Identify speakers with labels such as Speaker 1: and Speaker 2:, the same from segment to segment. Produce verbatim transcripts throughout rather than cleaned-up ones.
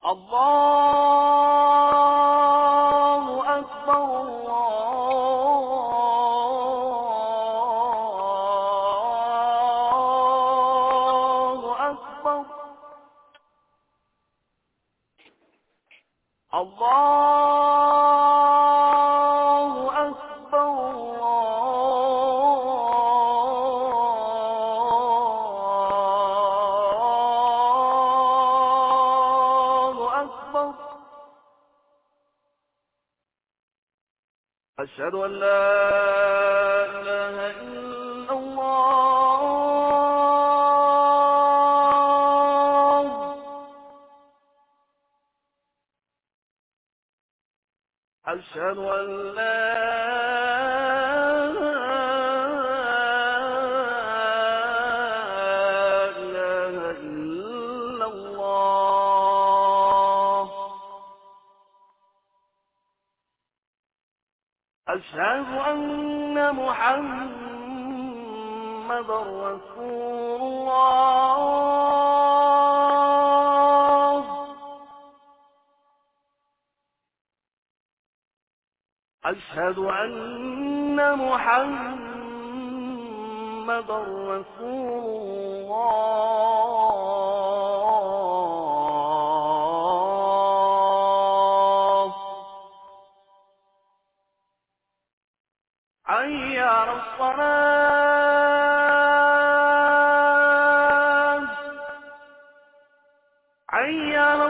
Speaker 1: الله أكبر الله أكبر الله أكبر الله أكبر أشهد أن لا إله إلا الله أشهد أن لا إله إلا الله أشهد أن محمدا رسول الله أشهد أن محمدا رسول الله حي على الصلاة حي على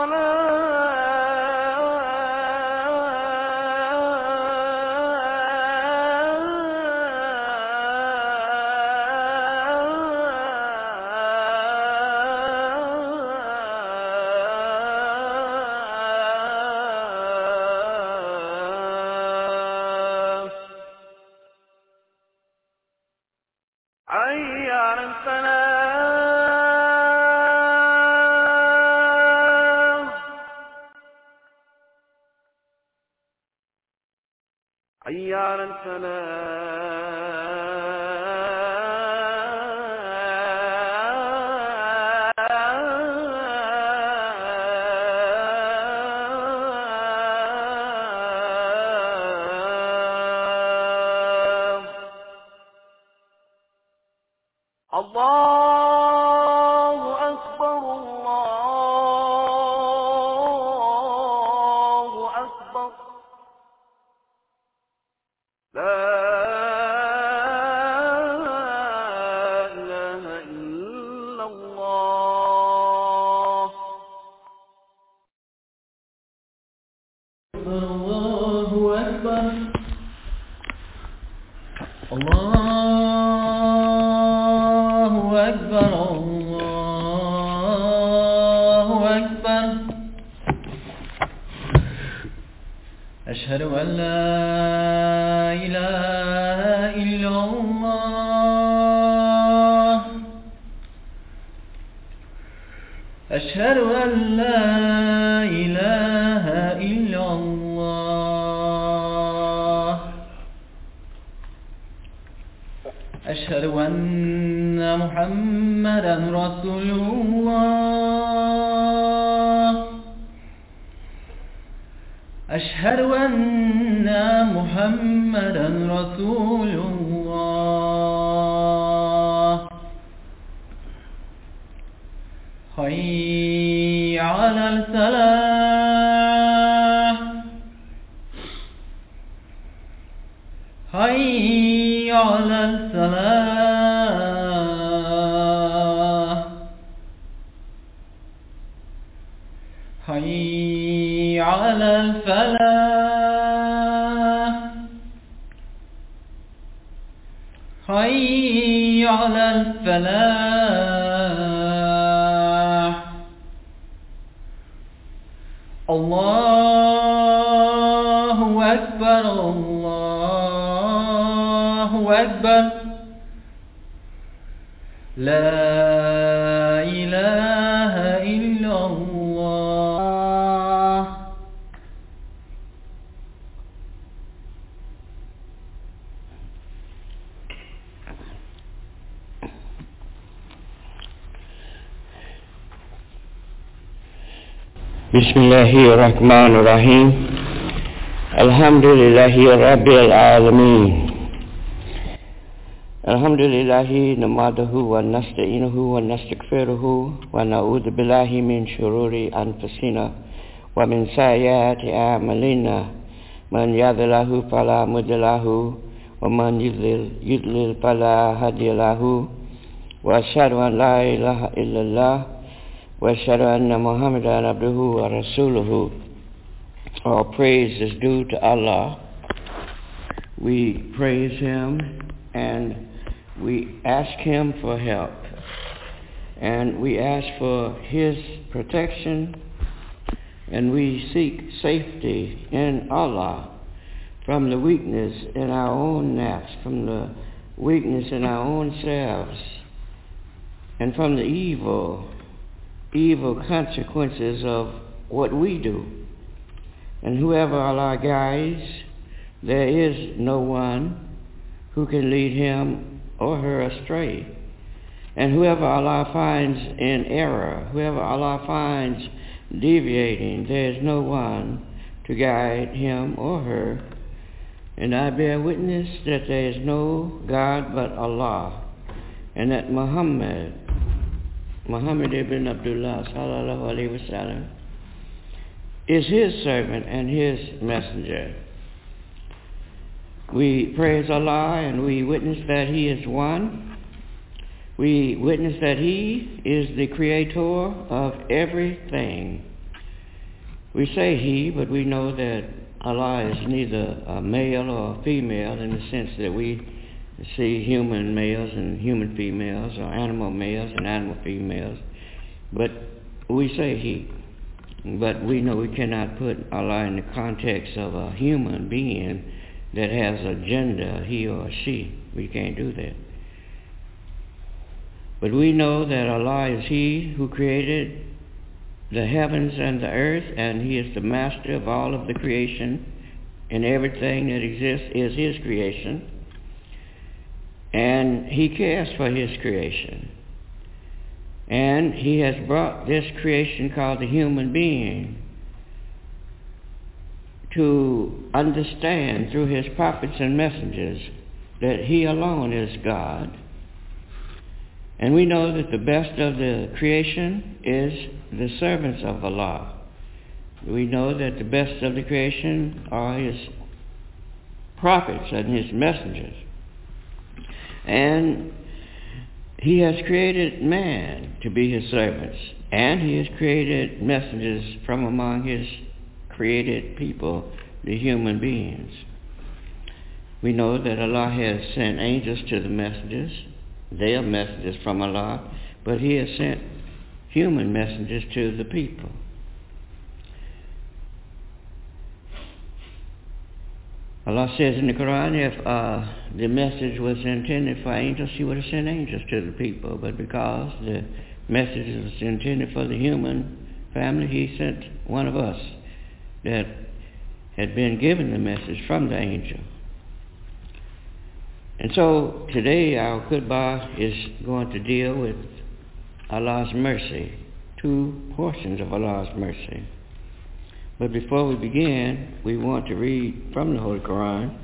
Speaker 1: حي على الفلاح حي على الفلاح الله أكبر الله أكبر لا إله إلا الله
Speaker 2: الله أكبر الله أكبر الله أكبر أشهد أن لا إله إلا الله أشهد أن لا إله إلا الله أشهد أن محمدا رسول الله أشهد أن محمدا رسول الله حي على الفلاح حي على الفلاح حي على الفلاح حي على الفلاح الله أكبر الله أكبر لا إله إلا الله
Speaker 3: Bismillahirrahmanirrahim. Alhamdulillahi Rabbil Alameen. Alhamdulillahi namaduhu wa nasta'inuhu wa nastaghfiruhu wa na'udhu billahi min shururi anfusina wa min sayyiati a'malina. Man yahdihillahu fala mudilla lahu wa man yudlil yudlil fala hadiya lahu. Wa asyhadu an la ilaha illallah wa asyhadu anna Muhammadan abduhu wa rasuluhu. All praise is due to Allah. We praise Him and we ask Him for help. And we ask for His protection, and we seek safety in Allah from the weakness in our own nafs, from the weakness in our own selves, and from the evil, evil consequences of what we do. And whoever Allah guides, there is no one who can lead him or her astray. And whoever Allah finds in error, whoever Allah finds deviating, there is no one to guide him or her. And I bear witness that there is no God but Allah, and that Muhammad, Muhammad ibn Abdullah sallallahu alaihi wasallam, is His servant and His messenger. We praise Allah and we witness that He is one. We witness that He is the creator of everything. We say He, but we know that Allah is neither a male or a female in the sense that we see human males and human females, or animal males and animal females. But we say He. But we know we cannot put Allah in the context of a human being that has a gender, he or she. We can't do that. But we know that Allah is He who created the heavens and the earth, and He is the master of all of the creation, and everything that exists is His creation. And He cares for His creation. And He has brought this creation called the human being to understand through His prophets and messengers that He alone is God. And we know that the best of the creation is the servants of Allah. We know that the best of the creation are His prophets and His messengers. And He has created man to be His servants, and He has created messengers from among His created people, the human beings. We know that Allah has sent angels to the messengers. They are messengers from Allah, but He has sent human messengers to the people. Allah says in the Quran, if uh, the message was intended for angels, He would have sent angels to the people. But because the message was intended for the human family, He sent one of us that had been given the message from the angel. And so today our khutbah is going to deal with Allah's mercy, two portions of Allah's mercy. But before we begin, we want to read from the Holy Quran.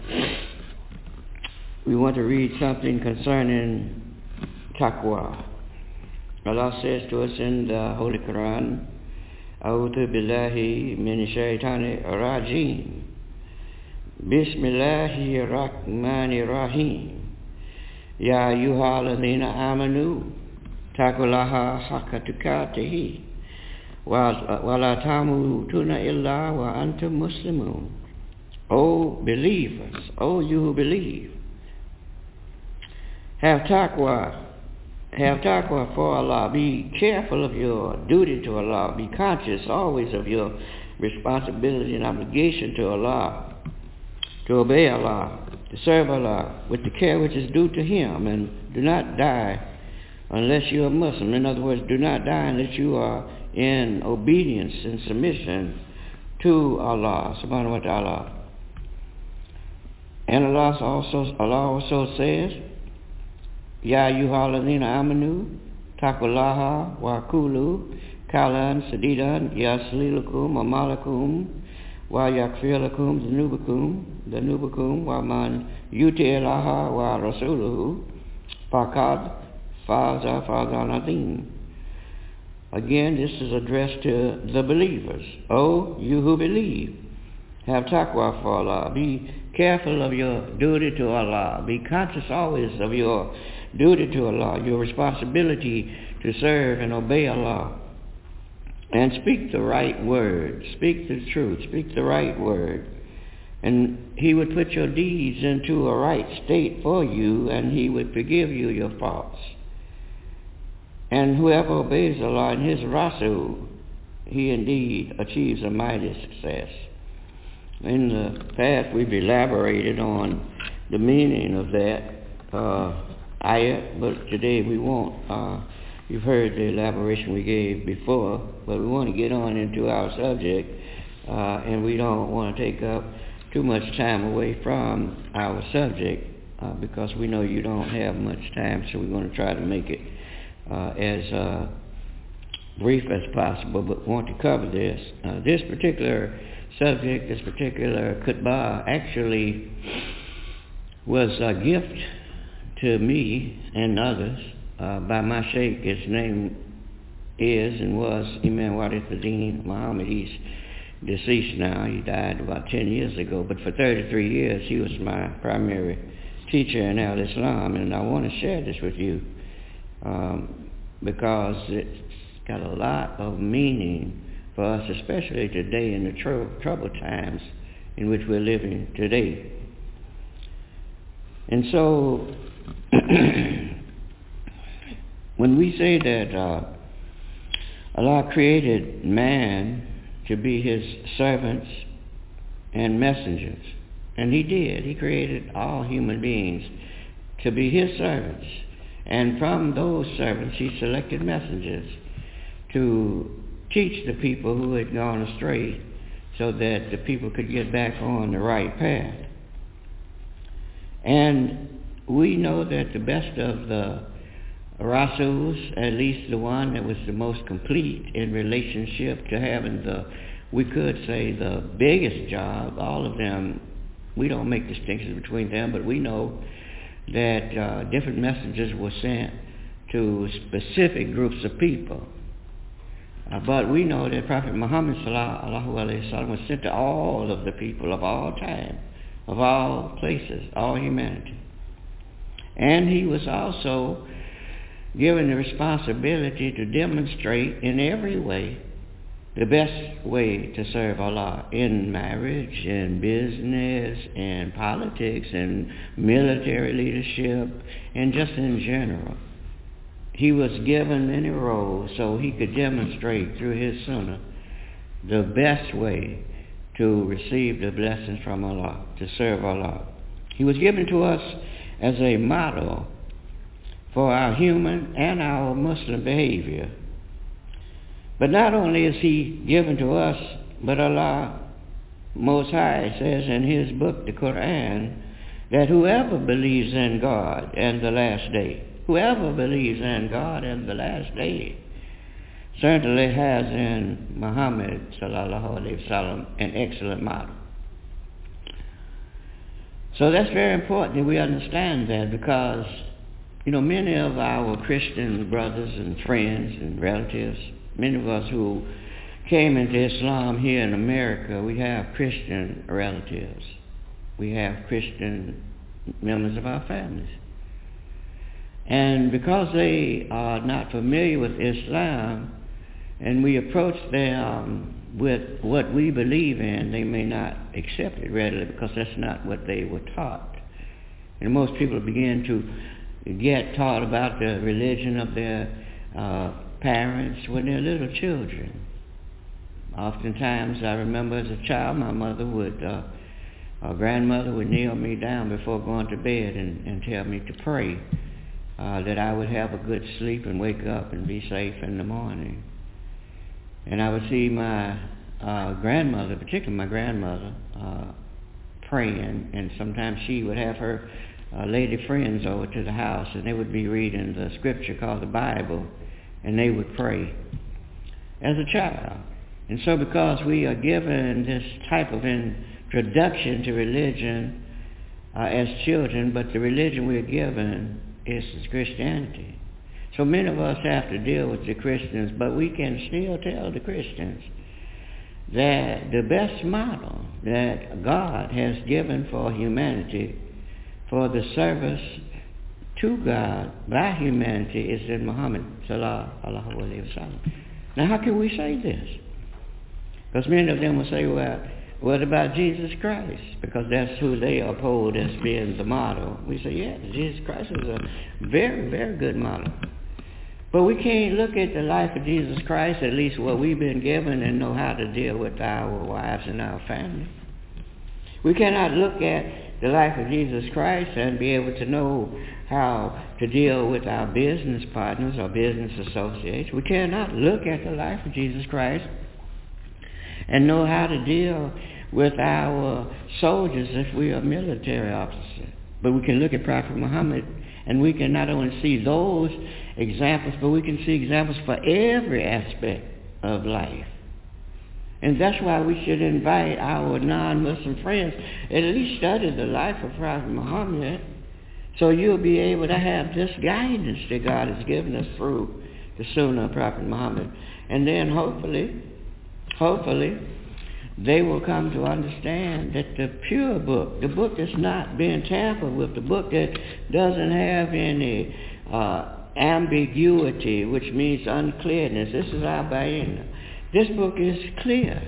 Speaker 3: We want to read something concerning taqwa. Allah says to us in the Holy Quran, A'udhu billahi min shaytanir rajim. Bismillahir rahmanir rahim. Ya ayyuhalladhina amanu taqullaha haqqa tuqatih. وَلَا تَمُوتُنَّ إِلَّا وَأَنْتُمْ مُسْلِمُونَ. O believers, O you who believe, have taqwa, have taqwa for Allah. Be careful of your duty to Allah. Be conscious always of your responsibility and obligation to Allah, to obey Allah, to serve Allah with the care which is due to Him, and do not die unless you are Muslim. In other words, do not die unless you are in obedience and submission to Allah subhanahu wa ta'ala. And Allah also, Allah also says, Ya ayyuhalladhina amanu taqullaha wa qulu Kalan, Sadidan, Yaslilakum, Amalakum, Wa Yakfilakum, Danubakum, Danubakum, Wa Man Yutielaha, Wa Rasuluhu, Pakad, Faza, Fazanadim. Again, this is addressed to the believers. Oh, you who believe, have taqwa for Allah. Be careful of your duty to Allah. Be conscious always of your duty to Allah, your responsibility to serve and obey Allah. And speak the right word. Speak the truth. Speak the right word. And He would put your deeds into a right state for you, and He would forgive you your faults. And whoever obeys Allah and His Rasul, he indeed achieves a mighty success. In the past, we've elaborated on the meaning of that uh, ayat, but today we won't. Uh, you've heard the elaboration we gave before, but we want to get on into our subject, uh, and we don't want to take up too much time away from our subject, uh, because we know you don't have much time, so we're going to try to make it uh, as uh, brief as possible, but want to cover this. Uh, this particular subject, this particular khutbah, actually was a gift to me and others uh, by my sheikh. His name is and was Imam Warithuddin Muhammad. He's deceased now. He died about ten years ago, but for thirty-three years he was my primary teacher in Al-Islam, and I want to share this with you um, because it's got a lot of meaning for us, especially today in the tr- troubled times in which we're living today. And so, when we say that uh, Allah created man to be His servants and messengers, and He did. He created all human beings to be His servants. And from those servants, He selected messengers to teach the people who had gone astray so that the people could get back on the right path. And we know that the best of the Rasuls, at least the one that was the most complete in relationship to having the, we could say, the biggest job, all of them, we don't make distinctions between them, but we know that uh, different messages were sent to specific groups of people. Uh, but we know that Prophet Muhammad sallallahu alaihi wasallam was sent to all of the people of all time, of all places, all humanity. And he was also given the responsibility to demonstrate in every way the best way to serve Allah in marriage, in business, in politics, in military leadership, and just in general. He was given many roles so he could demonstrate through his sunnah the best way to receive the blessings from Allah, to serve Allah. He was given to us as a model for our human and our Muslim behavior. But not only is he given to us, but Allah Most High says in His book, the Quran, that whoever believes in God and the last day, whoever believes in God and the last day, certainly has in Muhammad sallallahu alaihi wasallam an excellent model. So that's very important that we understand that, because, you know, many of our Christian brothers and friends and relatives, many of us who came into Islam here in America, we have Christian relatives. We have Christian members of our families. And because they are not familiar with Islam, and we approach them with what we believe in, they may not accept it readily because that's not what they were taught. And most people begin to get taught about the religion of their uh, parents when they're little children. Oftentimes, I remember as a child, my mother would, uh, our grandmother would kneel me down before going to bed and, and tell me to pray uh, that I would have a good sleep and wake up and be safe in the morning. And I would see my uh, grandmother, particularly my grandmother, uh, praying, and sometimes she would have her uh, lady friends over to the house, and they would be reading the scripture called the Bible, and they would pray. as a child. And so because we are given this type of introduction to religion uh, as children, but the religion we're given is Christianity. So many of us have to deal with the Christians, but we can still tell the Christians that the best model that God has given for humanity, for the service to God by humanity, is in Muhammad sallallahu alaihi wasallam. Now, how can we say this? Because many of them will say, well, what about Jesus Christ? Because that's who they uphold as being the model. We say, yes, Jesus Christ is a very, very good model. But we can't look at the life of Jesus Christ, at least what we've been given, and know how to deal with our wives and our family. We cannot look at the life of Jesus Christ and be able to know how to deal with our business partners or business associates. We cannot look at the life of Jesus Christ and know how to deal with our soldiers if we are military officers. But we can look at Prophet Muhammad, and we can not only see those examples, but we can see examples for every aspect of life. And that's why we should invite our non-Muslim friends at least study the life of Prophet Muhammad, so you'll be able to have this guidance that God has given us through the Sunnah of Prophet Muhammad. And then hopefully, hopefully, they will come to understand that the pure book, the book that's not being tampered with, the book that doesn't have any uh, ambiguity, which means unclearness. This is our Bayina. This book is clear.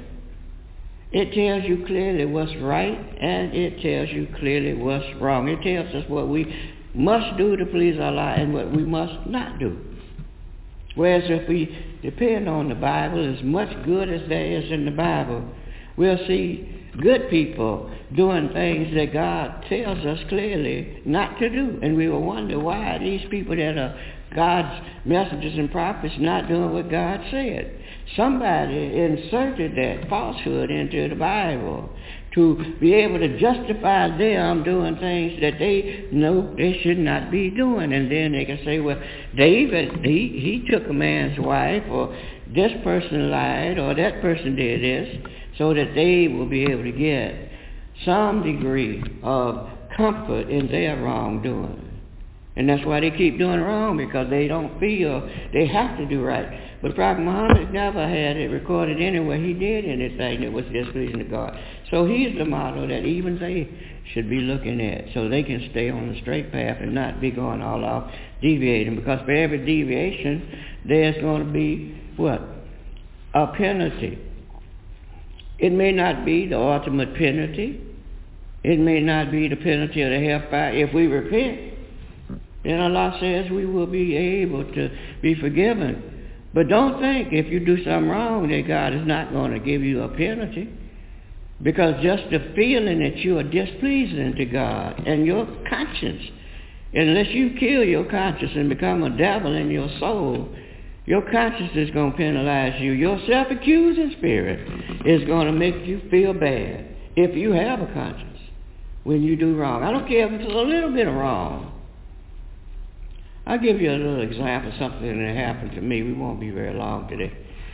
Speaker 3: It tells you clearly what's right, and it tells you clearly what's wrong. It tells us what we must do to please Allah and what we must not do. Whereas if we depend on the Bible, as much good as there is in the Bible, we'll see good people doing things that God tells us clearly not to do. And we will wonder why these people that are God's messengers and prophets not doing what God said. Somebody inserted that falsehood into the Bible to be able to justify them doing things that they know they should not be doing. And then they can say, well, David, he, he took a man's wife, or this person lied, or that person did this, so that they will be able to get some degree of comfort in their wrongdoing. And that's why they keep doing wrong, because they don't feel they have to do right. But Prophet Muhammad never had it recorded anywhere he did anything that was displeasing to God. So he's the model that even they should be looking at, so they can stay on the straight path and not be going all off, deviating. Because for every deviation, there's going to be, what? A penalty. It may not be the ultimate penalty. It may not be the penalty of the hellfire. If we repent, then Allah says we will be able to be forgiven. But don't think if you do something wrong that God is not going to give you a penalty. Because just the feeling that you are displeasing to God and your conscience, unless you kill your conscience and become a devil in your soul, your conscience is going to penalize you. Your self-accusing spirit is going to make you feel bad if you have a conscience when you do wrong. I don't care if it's a little bit of wrong. I'll give you a little example of something that happened to me. We won't be very long today.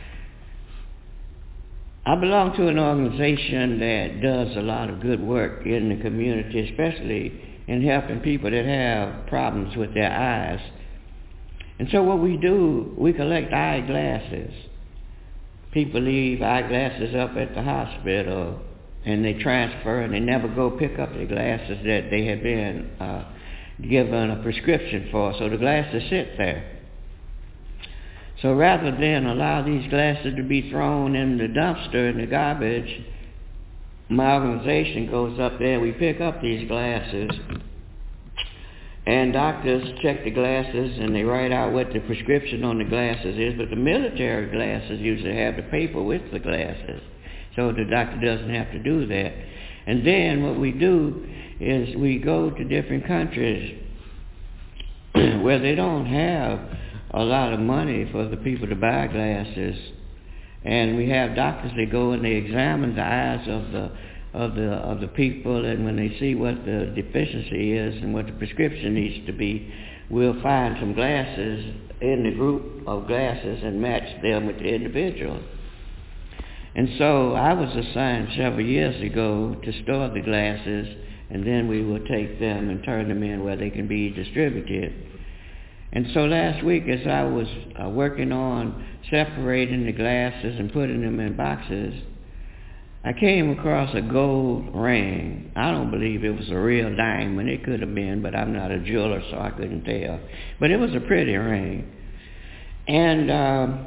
Speaker 3: I belong to an organization that does a lot of good work in the community, especially in helping people that have problems with their eyes. And so what we do, we collect eyeglasses. People leave eyeglasses up at the hospital, and they transfer, and they never go pick up the glasses that they had been uh, given a prescription for, so the glasses sit there. So rather than allow these glasses to be thrown in the dumpster, in the garbage, my organization goes up there, we pick up these glasses, and doctors check the glasses and they write out what the prescription on the glasses is, but the military glasses usually have the paper with the glasses, so the doctor doesn't have to do that. And then what we do is we go to different countries where they don't have a lot of money for the people to buy glasses, and we have doctors that go and they examine the eyes of the of the of the people, and when they see what the deficiency is and what the prescription needs to be, we'll find some glasses in the group of glasses and match them with the individual. And so I was assigned several years ago to store the glasses, and then we will take them and turn them in where they can be distributed. And so last week, as I was uh, working on separating the glasses and putting them in boxes, I came across a gold ring. I don't believe it was a real diamond. It could have been, but I'm not a jeweler, so I couldn't tell. But it was a pretty ring. And, um,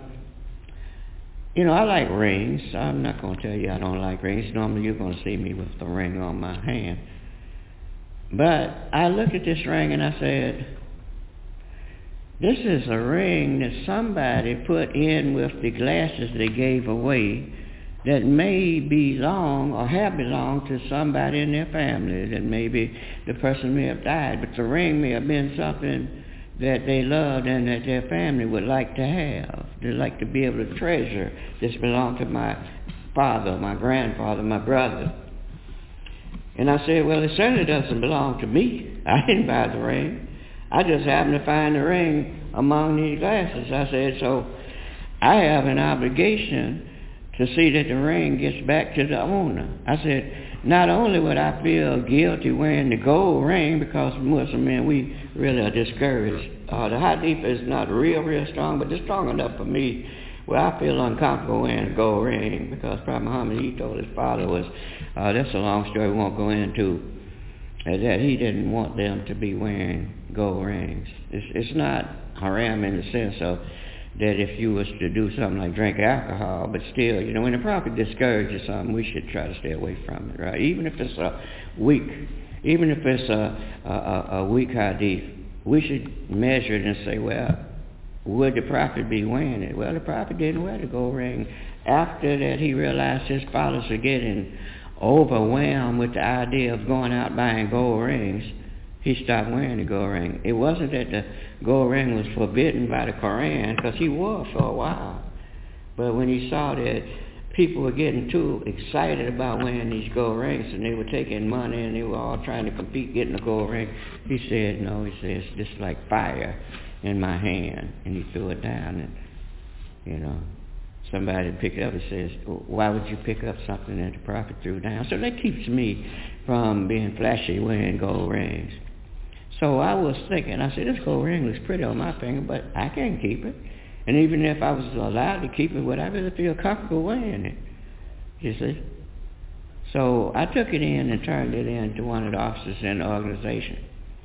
Speaker 3: you know, I like rings. I'm not going to tell you I don't like rings. Normally you're going to see me with the ring on my hand. But I looked at this ring and I said, this is a ring that somebody put in with the glasses they gave away that may belong or have belonged to somebody in their family, that maybe the person may have died, but the ring may have been something that they loved and that their family would like to have. They'd like to be able to treasure. This belonged to my father, my grandfather, my brother. And I said, well, it certainly doesn't belong to me. I didn't buy the ring. I just happened to find the ring among these glasses. I said, so I have an obligation to see that the ring gets back to the owner. I said, not only would I feel guilty wearing the gold ring, because Muslim men, we really are discouraged. Uh, the hadith is not real, real strong, but it's strong enough for me where I feel uncomfortable wearing a gold ring, because Prophet Muhammad, he told his followers, uh, that's a long story we won't go into, uh, that he didn't want them to be wearing gold rings. It's, it's not haram in the sense of that if you was to do something like drink alcohol, but still, you know, when the Prophet discourages something, we should try to stay away from it, right? Even if it's a weak, even if it's a, a, a weak hadith, we should measure it and say, well, would the Prophet be wearing it? Well, the Prophet didn't wear the gold ring. After that, he realized his followers were getting overwhelmed with the idea of going out buying gold rings. He stopped wearing the gold ring. It wasn't that the gold ring was forbidden by the Quran, because he wore it for a while. But when he saw that people were getting too excited about wearing these gold rings, and they were taking money, and they were all trying to compete getting a gold ring, he said, no, he says, this is like fire in my hand. And he threw it down, and, you know, somebody picked it up and says, why would you pick up something that the Prophet threw down? So that keeps me from being flashy wearing gold rings. So I was thinking, I said, this gold ring looks pretty on my finger, but I can't keep it. And even if I was allowed to keep it, would I really feel comfortable wearing it? You see? So I took it in and turned it in to one of the officers in the organization.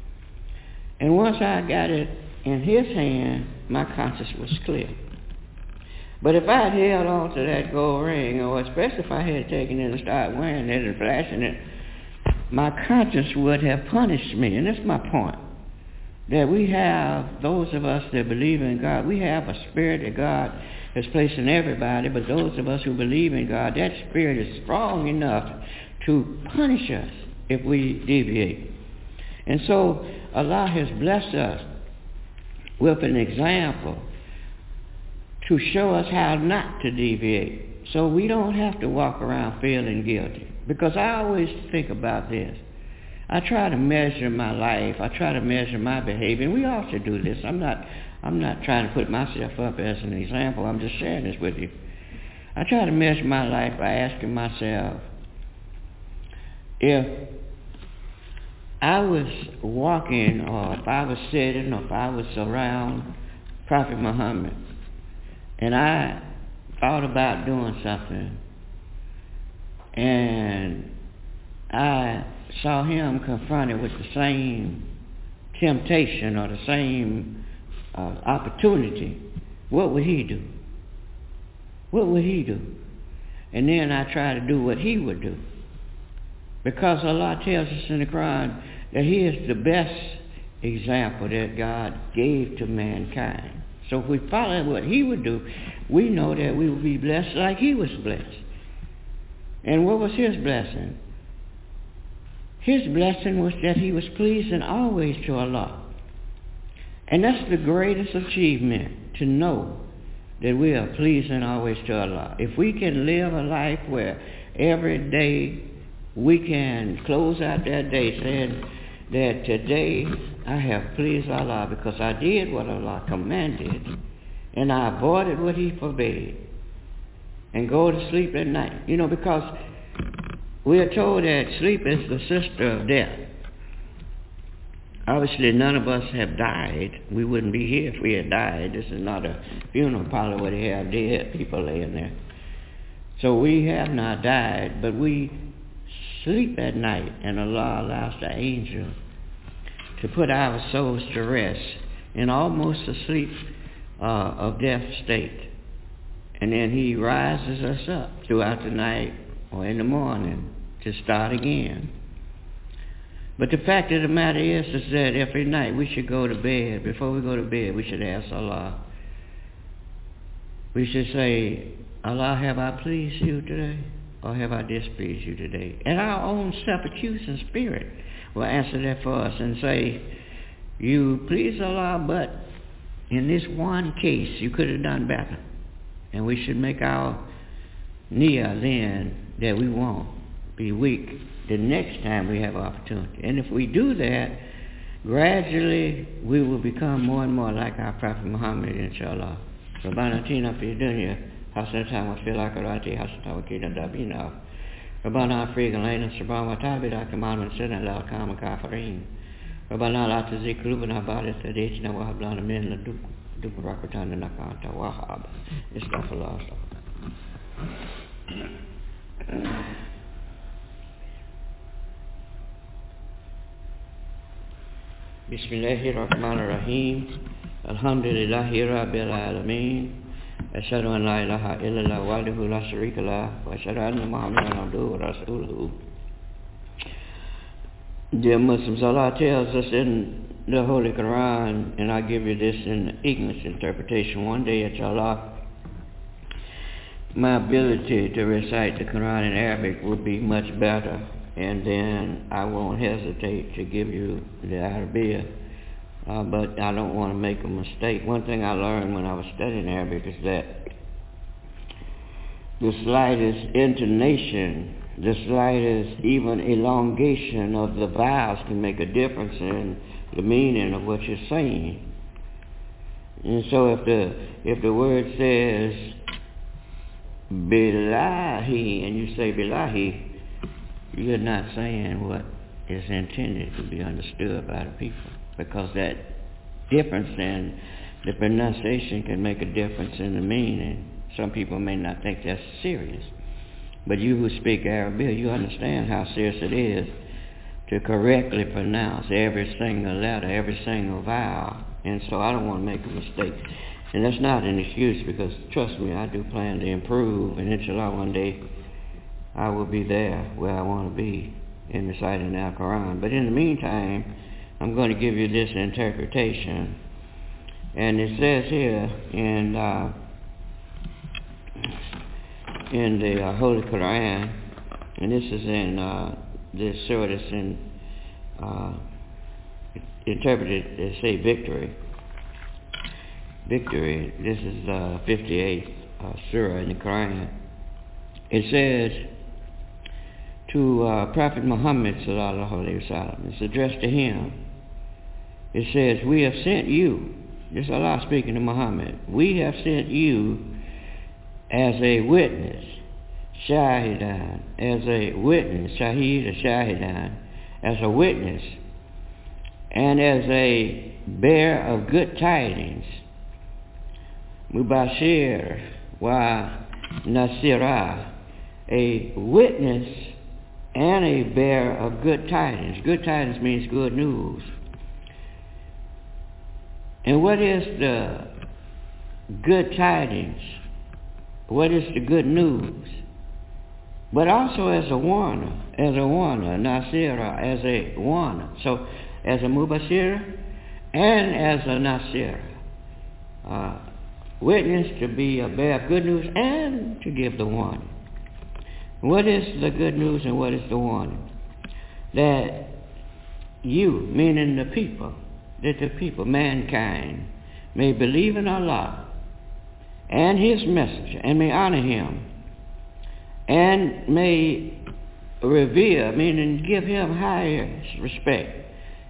Speaker 3: And once I got it in his hand, my conscience was clear. But if I had held on to that gold ring, or especially if I had taken it and started wearing it and flashing it, my conscience would have punished me. And that's my point. That we have, those of us that believe in God, we have a spirit that God has placed in everybody, but those of us who believe in God, that spirit is strong enough to punish us if we deviate. And so Allah has blessed us with an example to show us how not to deviate. So we don't have to walk around feeling guilty. Because I always think about this. I try to measure my life. I try to measure my behavior. And we all should do this. I'm not, I'm not trying to put myself up as an example. I'm just sharing this with you. I try to measure my life by asking myself, if I was walking, or if I was sitting, or if I was around Prophet Muhammad, and I thought about doing something, and I saw him confronted with the same temptation or the same uh, opportunity, what would he do? What would he do? And then I try to do what he would do. Because Allah tells us in the Quran that he is the best example that God gave to mankind. So if we follow what he would do, we know that we will be blessed like he was blessed. And what was his blessing? His blessing was that he was pleasing always to Allah. And that's the greatest achievement, to know that we are pleasing always to Allah. If we can live a life where every day we can close out that day saying that today I have pleased Allah because I did what Allah commanded and I avoided what He forbade, and go to sleep at night. You know, because we are told that sleep is the sister of death. Obviously, none of us have died. We wouldn't be here if we had died. This is not a funeral parlor where they have dead people laying there. So we have not died, but we sleep at night, and Allah allows the angel to put our souls to rest in almost a sleep uh, of death state. And then He rises us up throughout the night or in the morning to start again. But the fact of the matter is, is that every night we should go to bed. Before we go to bed, we should ask Allah. We should say, Allah, have I pleased you today? Or have I displeased you today? And our own self-accusing spirit will answer that for us and say, you please Allah, but in this one case, you could have done better. And we should make our niyyah then that we won't be weak the next time we have opportunity. And if we do that, gradually we will become more and more like our Prophet Muhammad, inshallah. Rabbana atina fi dunya hasanatan wa fil akhirati hasanatan wa qina adhaban nar. Rabbana afrigh alaina sabran wa tabi'na kama anzalna ala al-qawmi kafirin. Rabbana la tuzigh qulubana ba'da idh hadaytana wa hab lana min ladunka rahmatan innaka antal wahhab. Astaghfirullah. Bismillahirrahmanirrahim. Alhamdulillahi Rabbil Alameen. Ashhadu an la ilaha illallah wahdahu la sharika lah wa ashhadu anna Muhammadan abduhu wa rasuluhu. Dear Muslims, Allah tells us in the Holy Quran, and I give you this in the English interpretation. One day, inshallah, my ability to recite the Quran in Arabic will be much better, and then I won't hesitate to give you the Arabic. Uh, but I don't want to make a mistake. One thing I learned when I was studying Arabic is that the slightest intonation, the slightest even elongation of the vowels can make a difference in the meaning of what you're saying. And so if the if the word says billahi and you say billahi, you're not saying what is intended to be understood by the people, because that difference in the pronunciation can make a difference in the meaning. Some people may not think that's serious, but you who speak Arabic, you understand how serious it is to correctly pronounce every single letter, every single vowel. And so I don't want to make a mistake. And that's not an excuse, because trust me, I do plan to improve, and inshallah one day I will be there where I want to be in reciting Al Quran. But in the meantime, I'm going to give you this interpretation. And it says here in uh, in the uh, Holy Quran, and this is in uh, this surah that's in uh, interpreted, they say victory. Victory. This is uh, fifty-eighth uh, surah in the Quran. It says to uh, Prophet Muhammad sallallahu alaihi wasallam. It's addressed to him. It says, we have sent you, this is Allah speaking to Muhammad, we have sent you as a witness, shahidan, as a witness, shahid or shahidan, as a witness, and as a bearer of good tidings, mubashir wa nasira, a witness and a bearer of good tidings. Good tidings means good news. And what is the good tidings? What is the good news? But also as a warner, as a warner, nasira, as a warner. So as a mubashir and as a nasira. Uh, witness, to be a bearer of good news and to give the warning. What is the good news and what is the warning? That you, meaning the people, that the people, mankind, may believe in Allah and His messenger, and may honor Him, and may revere, meaning give Him highest respect,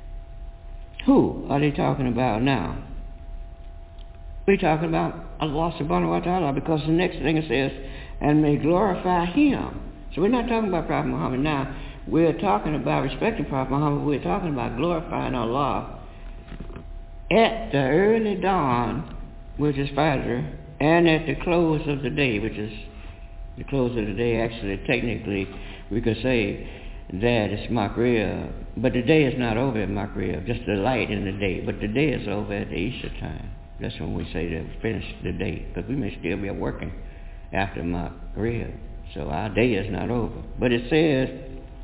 Speaker 3: Who are they talking about now? We're talking about Allah subhanahu wa ta'ala, because the next thing it says, and may glorify him. So we're not talking about Prophet Muhammad now. We're talking about respecting Prophet Muhammad. We're talking about glorifying Allah at the early dawn, which is Fajr, and at the close of the day, which is the close of the day. Actually, technically, we could say that it's Maghrib, but the day is not over at Maghrib, just the light in the day. But the day is over at the Easter time. That's when we say that we finished the day, because we may still be working after Maghrib. So our day is not over. But it says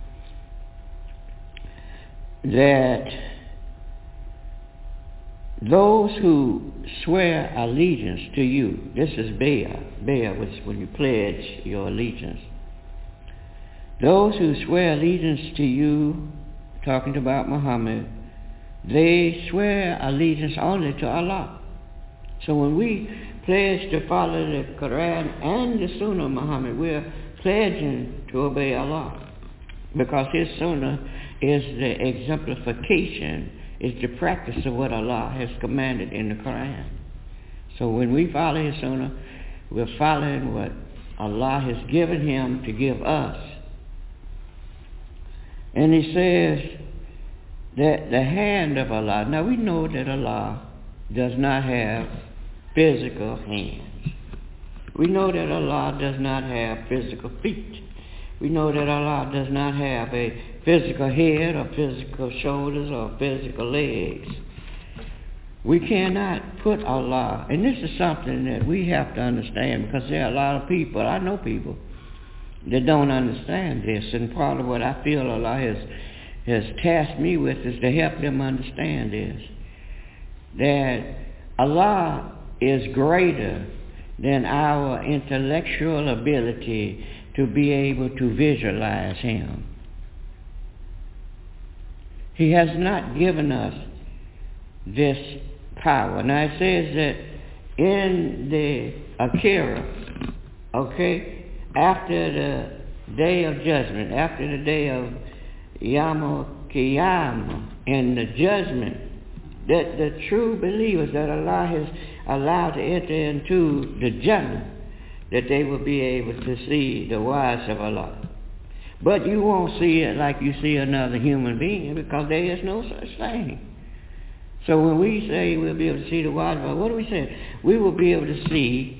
Speaker 3: that those who swear allegiance to you, this is Bayah, Bayah, which is when you pledge your allegiance. Those who swear allegiance to you, talking about Muhammad, they swear allegiance only to Allah. So when we pledge to follow the Quran and the Sunnah of Muhammad, we're pledging to obey Allah, because his Sunnah is the exemplification, is the practice of what Allah has commanded in the Quran. So when we follow his Sunnah, we're following what Allah has given him to give us. And he says that the hand of Allah, now we know that Allah does not have physical hands. We know that Allah does not have physical feet. We know that Allah does not have a physical head or physical shoulders or physical legs. We cannot put Allah, and this is something that we have to understand, because there are a lot of people, I know people, that don't understand this, and part of what I feel Allah has, has tasked me with is to help them understand this, that Allah is greater than our intellectual ability to be able to visualize him. He has not given us this power. Now it says that in the Akira, okay, after the day of judgment, after the day of Yom Kiyama, and the judgment, that the true believers that Allah has allowed to enter into the Jannah, that they will be able to see the wives of Allah. But you won't see it like you see another human being, because there is no such thing. So when we say we'll be able to see the wives of Allah, what do we say? We will be able to see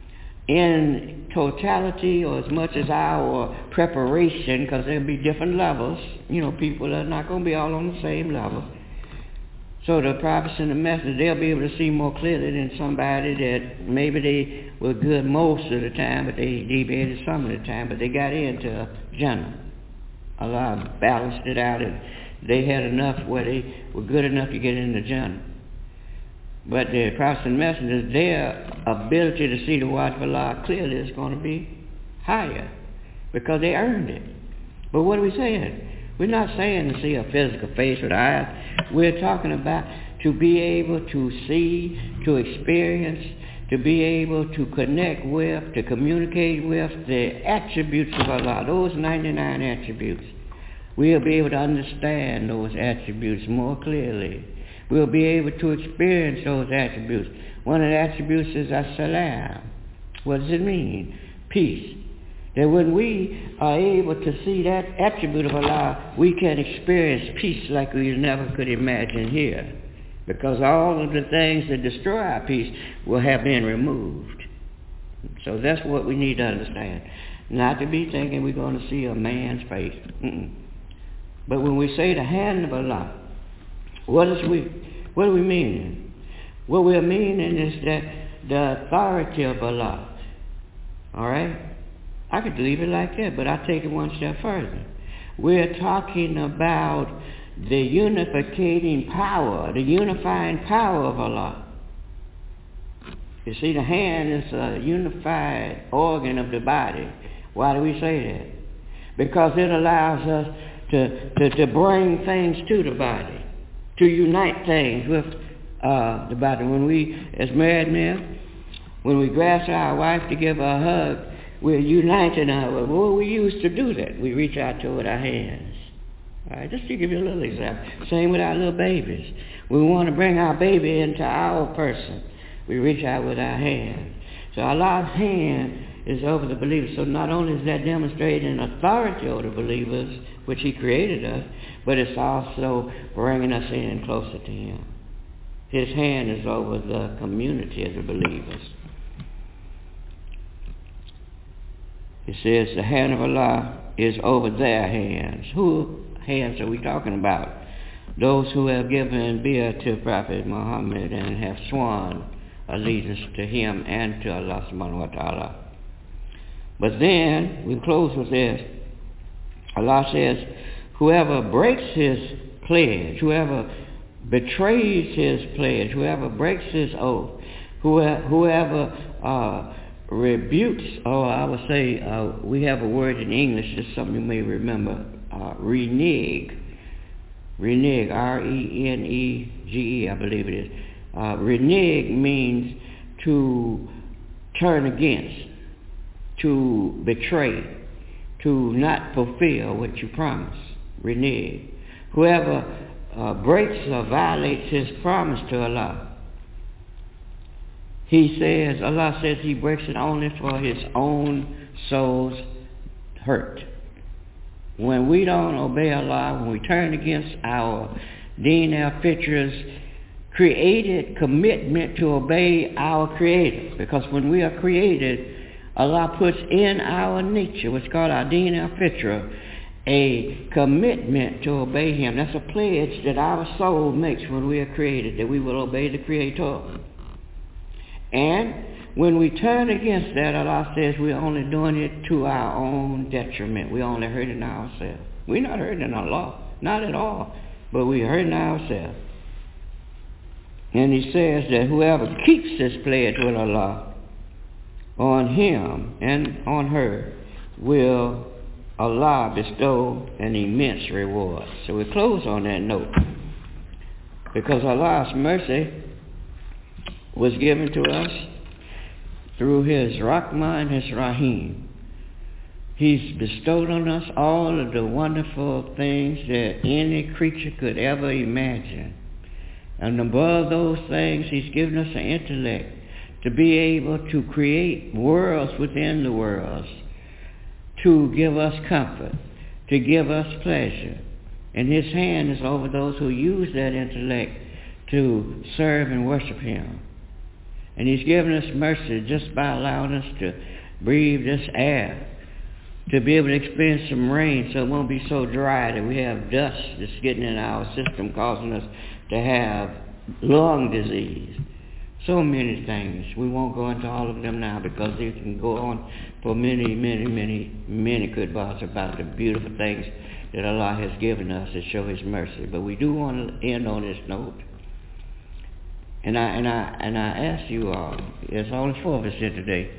Speaker 3: in totality, or as much as our preparation, because there'll be different levels. You know, people are not going to be all on the same level. So the prophets and the messengers, they'll be able to see more clearly than somebody that maybe they were good most of the time, but they deviated some of the time, but they got into Jannah. Allah balanced it out, and they had enough where they were good enough to get into Jannah. But the prophets and messengers, their ability to see the watch of Allah clearly is going to be higher, because they earned it. But what are we saying? We're not saying to see a physical face with eyes. We're talking about to be able to see, to experience, to be able to connect with, to communicate with the attributes of Allah, those ninety-nine attributes. We'll be able to understand those attributes more clearly. We'll be able to experience those attributes. One of the attributes is as-salam. What does it mean? Peace. That when we are able to see that attribute of Allah, we can experience peace like we never could imagine here. Because all of the things that destroy our peace will have been removed. So that's what we need to understand. Not to be thinking we're going to see a man's face. Mm-mm. But when we say the hand of Allah, what is we, what do we mean? What we're meaning is that the authority of Allah. All right? I could leave it like that, but I take it one step further. We're talking about the unificating power, the unifying power of Allah. You see, the hand is a unified organ of the body. Why do we say that? Because it allows us to, to, to bring things to the body, to unite things with uh, the body. When we, as married men, when we grasp our wife to give her a hug, we're uniting her. Well, we used to do that. We reach out to her with our hands. All right, just to give you a little example. Same with our little babies. We want to bring our baby into our person. We reach out with our hand. So Allah's hand is over the believers. So not only is that demonstrating authority over the believers, which He created us, but it's also bringing us in closer to Him. His hand is over the community of the believers. It says the hand of Allah is over their hands. Who hands are we talking about? Those who have given beer to Prophet Muhammad and have sworn allegiance to him and to Allah subhanahu wa ta'ala. But then, we close with this. Allah says, whoever breaks his pledge, whoever betrays his pledge, whoever breaks his oath, whoever uh, rebukes, or I would say, uh, we have a word in English, just something you may remember, uh, renege. Renege, R E N E G E, I believe it is. Uh, renege means to turn against, to betray, to not fulfill what you promise. Renege. Whoever uh, breaks or violates his promise to Allah, he says, Allah says he breaks it only for his own soul's hurt. When we don't obey Allah, when we turn against our deen, our fitrah's created commitment to obey our Creator, because when we are created, Allah puts in our nature, what's called our deen, our fitrah, a commitment to obey Him. That's a pledge that our soul makes when we are created, that we will obey the Creator. And when we turn against that, Allah says we're only doing it to our own detriment. We're only hurting ourselves. We're not hurting Allah, not at all, but we're hurting ourselves. And He says that whoever keeps this pledge with Allah, on him and on her will Allah bestow an immense reward. So we close on that note, because Allah's mercy was given to us through His Rahmah and His Rahim. He's bestowed on us all of the wonderful things that any creature could ever imagine. And above those things, He's given us an intellect to be able to create worlds within the worlds, to give us comfort, to give us pleasure. And His hand is over those who use that intellect to serve and worship Him. And He's given us mercy just by allowing us to breathe this air, to be able to experience some rain so it won't be so dry that we have dust that's getting in our system causing us to have lung disease. So many things. We won't go into all of them now because they can go on for many, many, many, many good bars about the beautiful things that Allah has given us to show His mercy. But we do want to end on this note. And I and I and I ask you all, there's only four of us here today.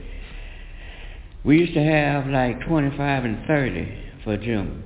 Speaker 3: We used to have like twenty-five and thirty for June.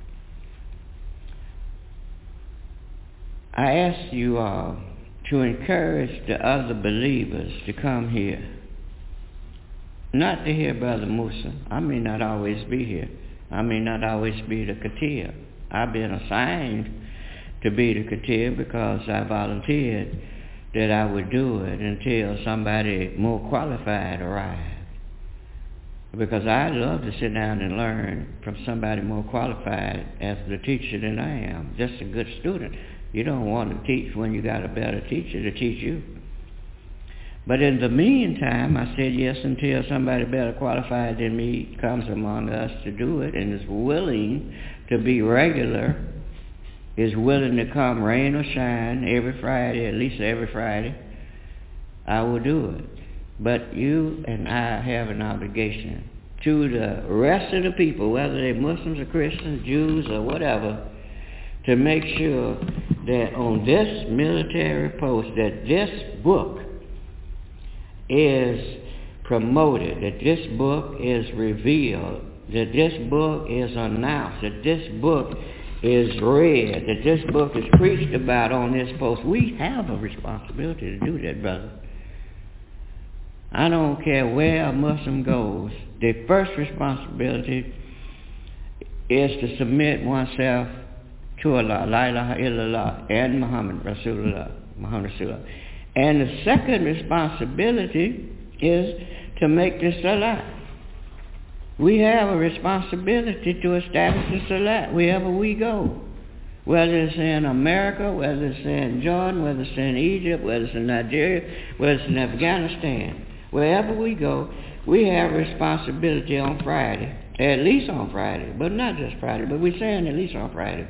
Speaker 3: I ask you all to encourage the other believers to come here. Not to hear Brother Musa. I may not always be here. I may not always be the Katir. I've been assigned to be the Katir because I volunteered that I would do it until somebody more qualified arrived. Because I love to sit down and learn from somebody more qualified as the teacher than I am. Just a good student. You don't want to teach when you got a better teacher to teach you. But in the meantime, I said yes until somebody better qualified than me comes among us to do it and is willing to be regular, is willing to come rain or shine every Friday, at least every Friday. I will do it. But you and I have an obligation to the rest of the people, whether they're Muslims or Christians, Jews or whatever, to make sure that on this military post that this book is promoted, that this book is revealed, that this book is announced, that this book is read, that this book is preached about on this post. We have a responsibility to do that, brother. I don't care where a Muslim goes. The first responsibility is to submit oneself to Allah, La ilaha illallah, and Muhammad Rasulullah, Muhammad Rasulullah. And the second responsibility is to make the salat. We have a responsibility to establish the salat wherever we go. Whether it's in America, whether it's in Jordan, whether it's in Egypt, whether it's in Nigeria, whether it's in Afghanistan. Wherever we go, we have a responsibility on Friday, at least on Friday, but not just Friday, but we're saying at least on Friday,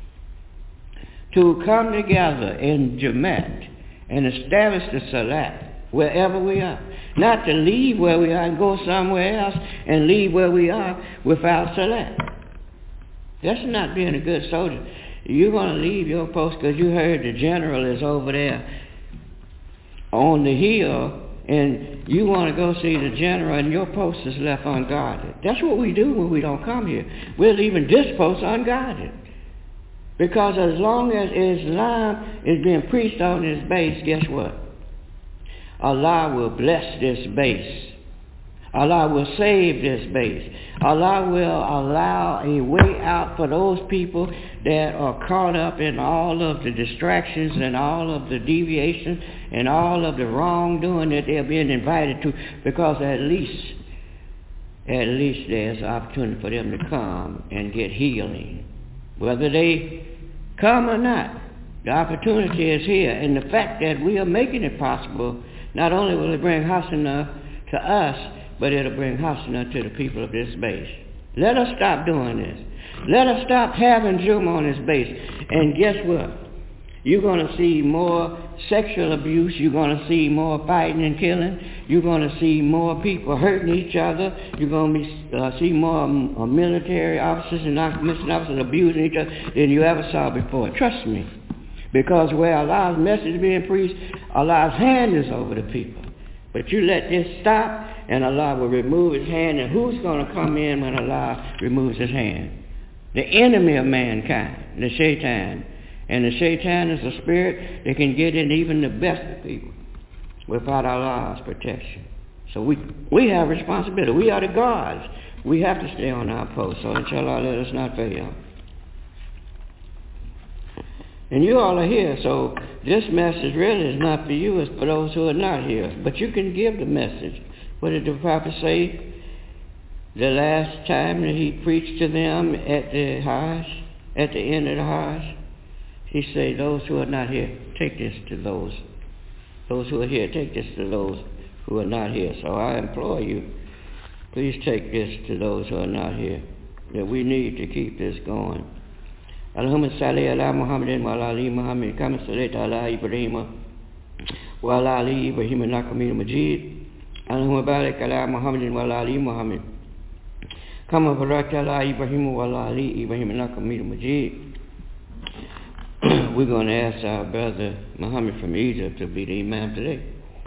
Speaker 3: to come together in Jamaat and establish the salat wherever we are. Not to leave where we are and go somewhere else and leave where we are without salat. That's not being a good soldier. You're going to leave your post because you heard the general is over there on the hill, and you want to go see the general and your post is left unguarded. That's what we do when we don't come here. We're leaving this post unguarded. Because as long as Islam is being preached on this base, guess what? Allah will bless this base. Allah will save this base. Allah will allow a way out for those people that are caught up in all of the distractions and all of the deviations and all of the wrongdoing that they're being invited to, because at least, at least there's an opportunity for them to come and get healing. Whether they come or not, the opportunity is here. And the fact that we are making it possible, not only will it bring Hasana to us, but it'll bring Hasana to the people of this base. Let us stop doing this. Let us stop having Zoom on this base. And guess what? You're going to see more sexual abuse. You're going to see more fighting and killing. You're going to see more people hurting each other. You're going to be, uh, see more um, military officers and non-commissioned officers abusing each other than you ever saw before. Trust me. Because where Allah's message is being preached, Allah's hand is over the people. But you let this stop, and Allah will remove his hand. And who's going to come in when Allah removes his hand? The enemy of mankind, the shaitan. And the shaitan is a spirit that can get in even the best of people without Allah's protection. So we we have responsibility. We are the guards. We have to stay on our post. So inshallah, let us not fail. And you all are here, so this message really is not for you, it's for those who are not here. But you can give the message. What did the prophet say the last time that he preached to them at the Hajj, at the end of the Hajj? He said, those who are not here, take this to those. Those who are here, take this to those who are not here. So I implore you, please take this to those who are not here. That we need to keep this going. Allahumma salli ala Muhammadin wa ala ali Muhammad kama sallaita ala Ibrahim wa ala ali Ibrahim innaka Hamidum Majid. Allahumma barik ala Muhammadin wa ala ali Muhammad kama barakta ala Ibrahim wa ala ali Ibrahim innaka Hamidum Majid. We're going to ask our brother Muhammad from Egypt to be the Imam today.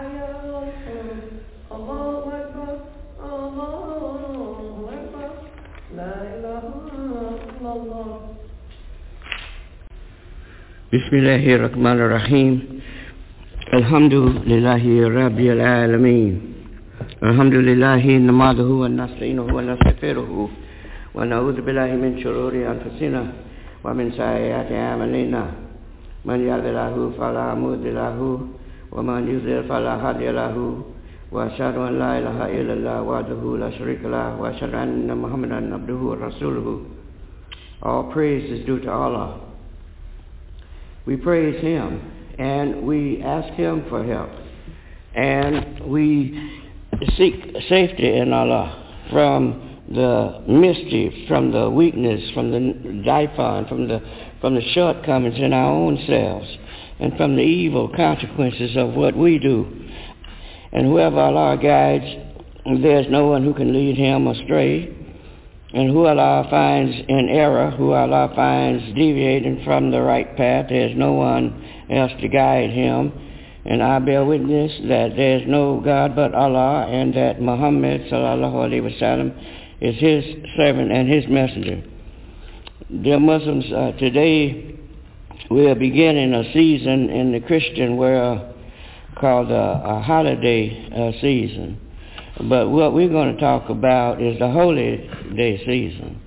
Speaker 3: Bismillahir Rahmanir Rahim. Alhamdulillahi Rabbil Alameen. Alhamdulillahi namaduhu wa nasta'inuhu wa nastaghfiruhu wa na'udhu billahi min shururi anfusina wa min sayyiati a'malina. Man yahdihillahu fala mudilla lahu wa man yudlil fala hadiya lahu. Wa ashhadu an la ilaha illallah wahdahu la sharika lahu wa ashhadu anna Muhammadan abduhu wa rasuluhu. All praise is due to Allah. We praise him and we ask him for help, and we seek safety in Allah from the mischief, from the weakness, from the daifan, from the from the shortcomings in our own selves, and from the evil consequences of what we do. And whoever Allah guides, there's no one who can lead him astray. And who Allah finds in error, who Allah finds deviating from the right path, there's no one else to guide him. And I bear witness that there's no God but Allah, and that Muhammad sallallahu alaihi wasallam is his servant and his messenger. Dear Muslims, uh, today we are beginning a season in the Christian world called a, a holiday uh, season. But what we're going to talk about is the holy day season.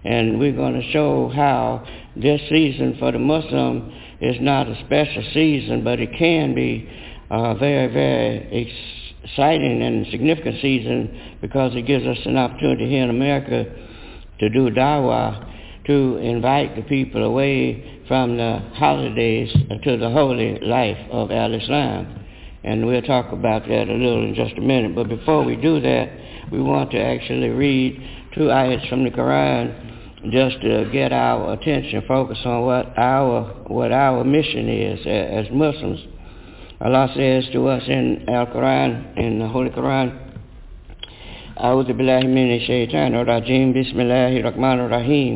Speaker 3: And we're going to show how this season for the Muslim is not a special season, but it can be a very, very exciting and significant season because it gives us an opportunity here in America to do dawah, to invite the people away from the holidays to the holy life of Al-Islam. And we'll talk about that a little in just a minute. But before we do that, we want to actually read two ayats from the Quran just to get our attention, focus on what our what our mission is as Muslims. Allah says to us in Al-Quran, in the Holy Quran, أعوذ بالله من الشيطان الرجيم بسم الله الرحمن الرحيم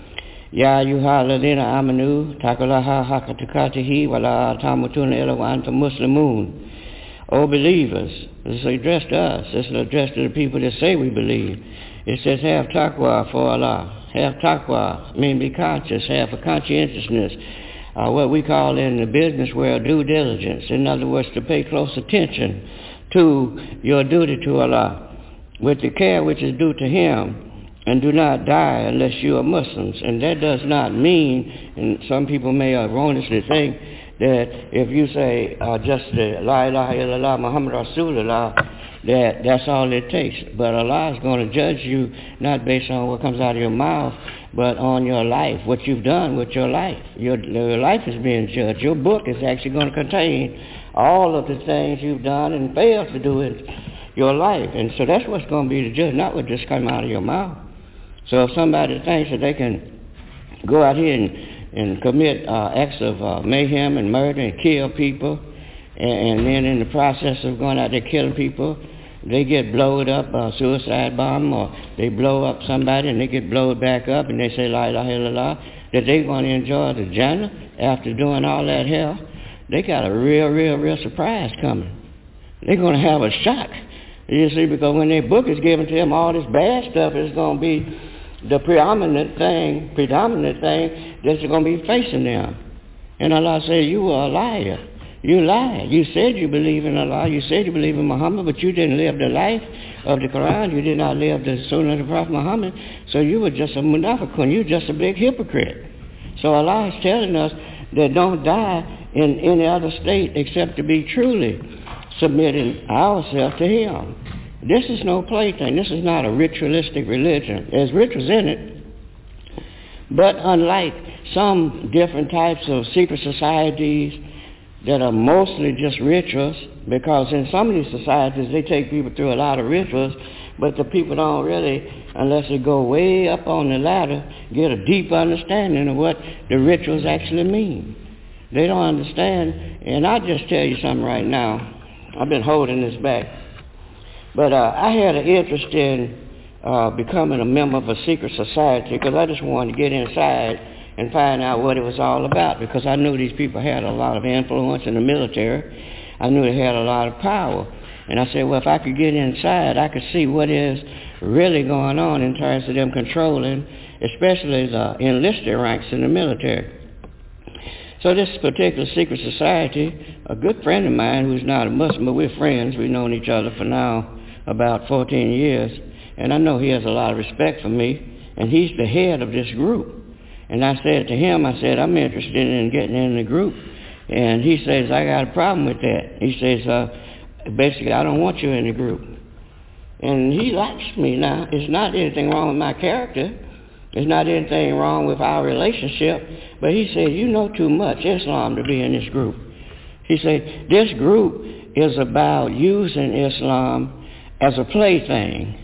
Speaker 3: يا أيها الذين آمنوا اتقوا الله حق تقاته ولا تموتن إلا وأنتم مسلمون. O believers, this is addressed to us. This is addressed to the people that say we believe. It says have taqwa for Allah. Have taqwa, mean be conscious, have a conscientiousness. Uh, what we call in the business world due diligence. In other words, to pay close attention to your duty to Allah with the care which is due to Him, and do not die unless you are Muslims. And that does not mean, and some people may erroneously think, that if you say uh, just the La ilaha illallah Muhammad Rasulullah, that that's all it takes. But Allah is going to judge you not based on what comes out of your mouth, but on your life, what you've done with your life. Your, your life is being judged. Your book is actually going to contain all of the things you've done and failed to do in your life. And so that's what's going to be the judge, not what just come out of your mouth. So if somebody thinks that they can go out here and, and commit uh, acts of uh, mayhem and murder and kill people, and, and then in the process of going out there killing people, they get blowed up, a uh, suicide bomb, or they blow up somebody and they get blowed back up and they say La ilaha illallah, that they're going to enjoy the Jannah after doing all that hell, they got a real, real, real surprise coming. They're going to have a shock. You see, because when their book is given to them, all this bad stuff is going to be the predominant thing, predominant thing that's going to be facing them. And Allah said, you were a liar. You lied. You said you believe in Allah. You said you believe in Muhammad, but you didn't live the life of the Quran. You did not live the Sunnah of the Prophet Muhammad. So you were just a munafiqun. You were just a big hypocrite. So Allah is telling us that don't die in any other state except to be truly submitting ourselves to Him. This is no plaything. This is not a ritualistic religion. There's rituals in it. But unlike some different types of secret societies that are mostly just rituals, because in some of these societies they take people through a lot of rituals, but the people don't really, unless they go way up on the ladder, get a deep understanding of what the rituals actually mean. They don't understand, and I'll just tell you something right now. I've been holding this back. But uh, I had an interest in uh, becoming a member of a secret society because I just wanted to get inside and find out what it was all about, because I knew these people had a lot of influence in the military. I knew they had a lot of power. And I said, well, if I could get inside, I could see what is really going on in terms of them controlling, especially the enlisted ranks in the military. So this particular secret society, a good friend of mine who's not a Muslim, but we're friends, we've known each other for now about fourteen years, and I know he has a lot of respect for me, and he's the head of this group. And I said to him, I said, I'm interested in getting in the group. And he says, I got a problem with that. He says, uh, basically, I don't want you in the group. And he likes me now. It's not anything wrong with my character. There's not anything wrong with our relationship. But he said, you know too much Islam to be in this group. He said, this group is about using Islam as a plaything.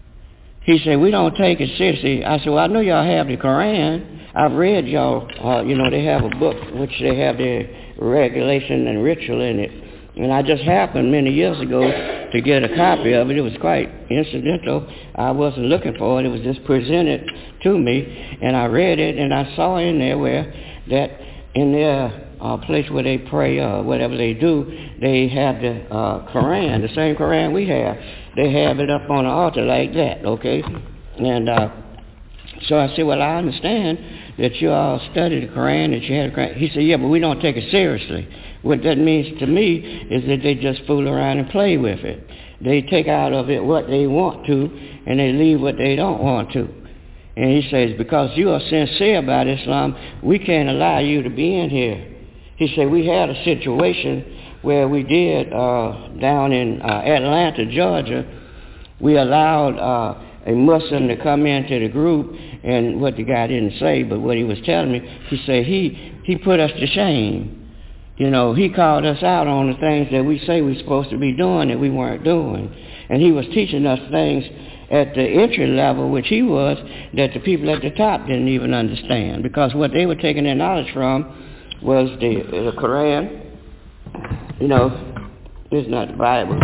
Speaker 3: He said, we don't take it seriously. I said, well, I know y'all have the Quran. I've read y'all, uh, you know, they have a book which they have their regulation and ritual in it. And I just happened many years ago to get a copy of it. It was quite incidental. I wasn't looking for it. It was just presented to me. And I read it, and I saw in there where that in their uh, place where they pray or whatever they do, they have the uh, Quran, the same Quran we have. They have it up on the altar like that, okay? And uh, so I said, well, I understand that you all study the Quran, that you had a Quran. He said, yeah, but we don't take it seriously. What that means to me is that they just fool around and play with it. They take out of it what they want to, and they leave what they don't want to. And he says, because you are sincere about Islam, we can't allow you to be in here. He said, we had a situation where we did, uh, down in uh, Atlanta, Georgia, we allowed uh, a Muslim to come into the group, and what the guy didn't say, but what he was telling me, he said he, he put us to shame. You know, he called us out on the things that we say we're supposed to be doing that we weren't doing. And he was teaching us things at the entry level, which he was, that the people at the top didn't even understand. Because what they were taking their knowledge from was the, the Quran. You know, it's not the Bible.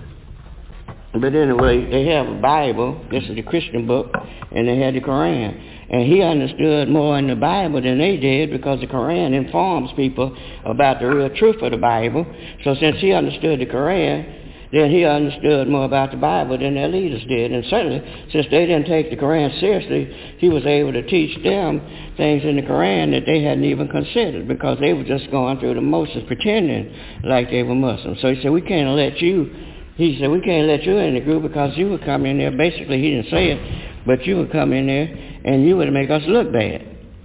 Speaker 3: But anyway, they have a Bible. This is the Christian book, and they had the Quran. And he understood more in the Bible than they did, because the Quran informs people about the real truth of the Bible. So since he understood the Quran, then he understood more about the Bible than their leaders did. And certainly, since they didn't take the Quran seriously, he was able to teach them things in the Quran that they hadn't even considered, because they were just going through the motions pretending like they were Muslims. So he said, we can't let you, he said, we can't let you in the group because you would come in there. Basically, he didn't say it, but you would come in there and you would make us look bad.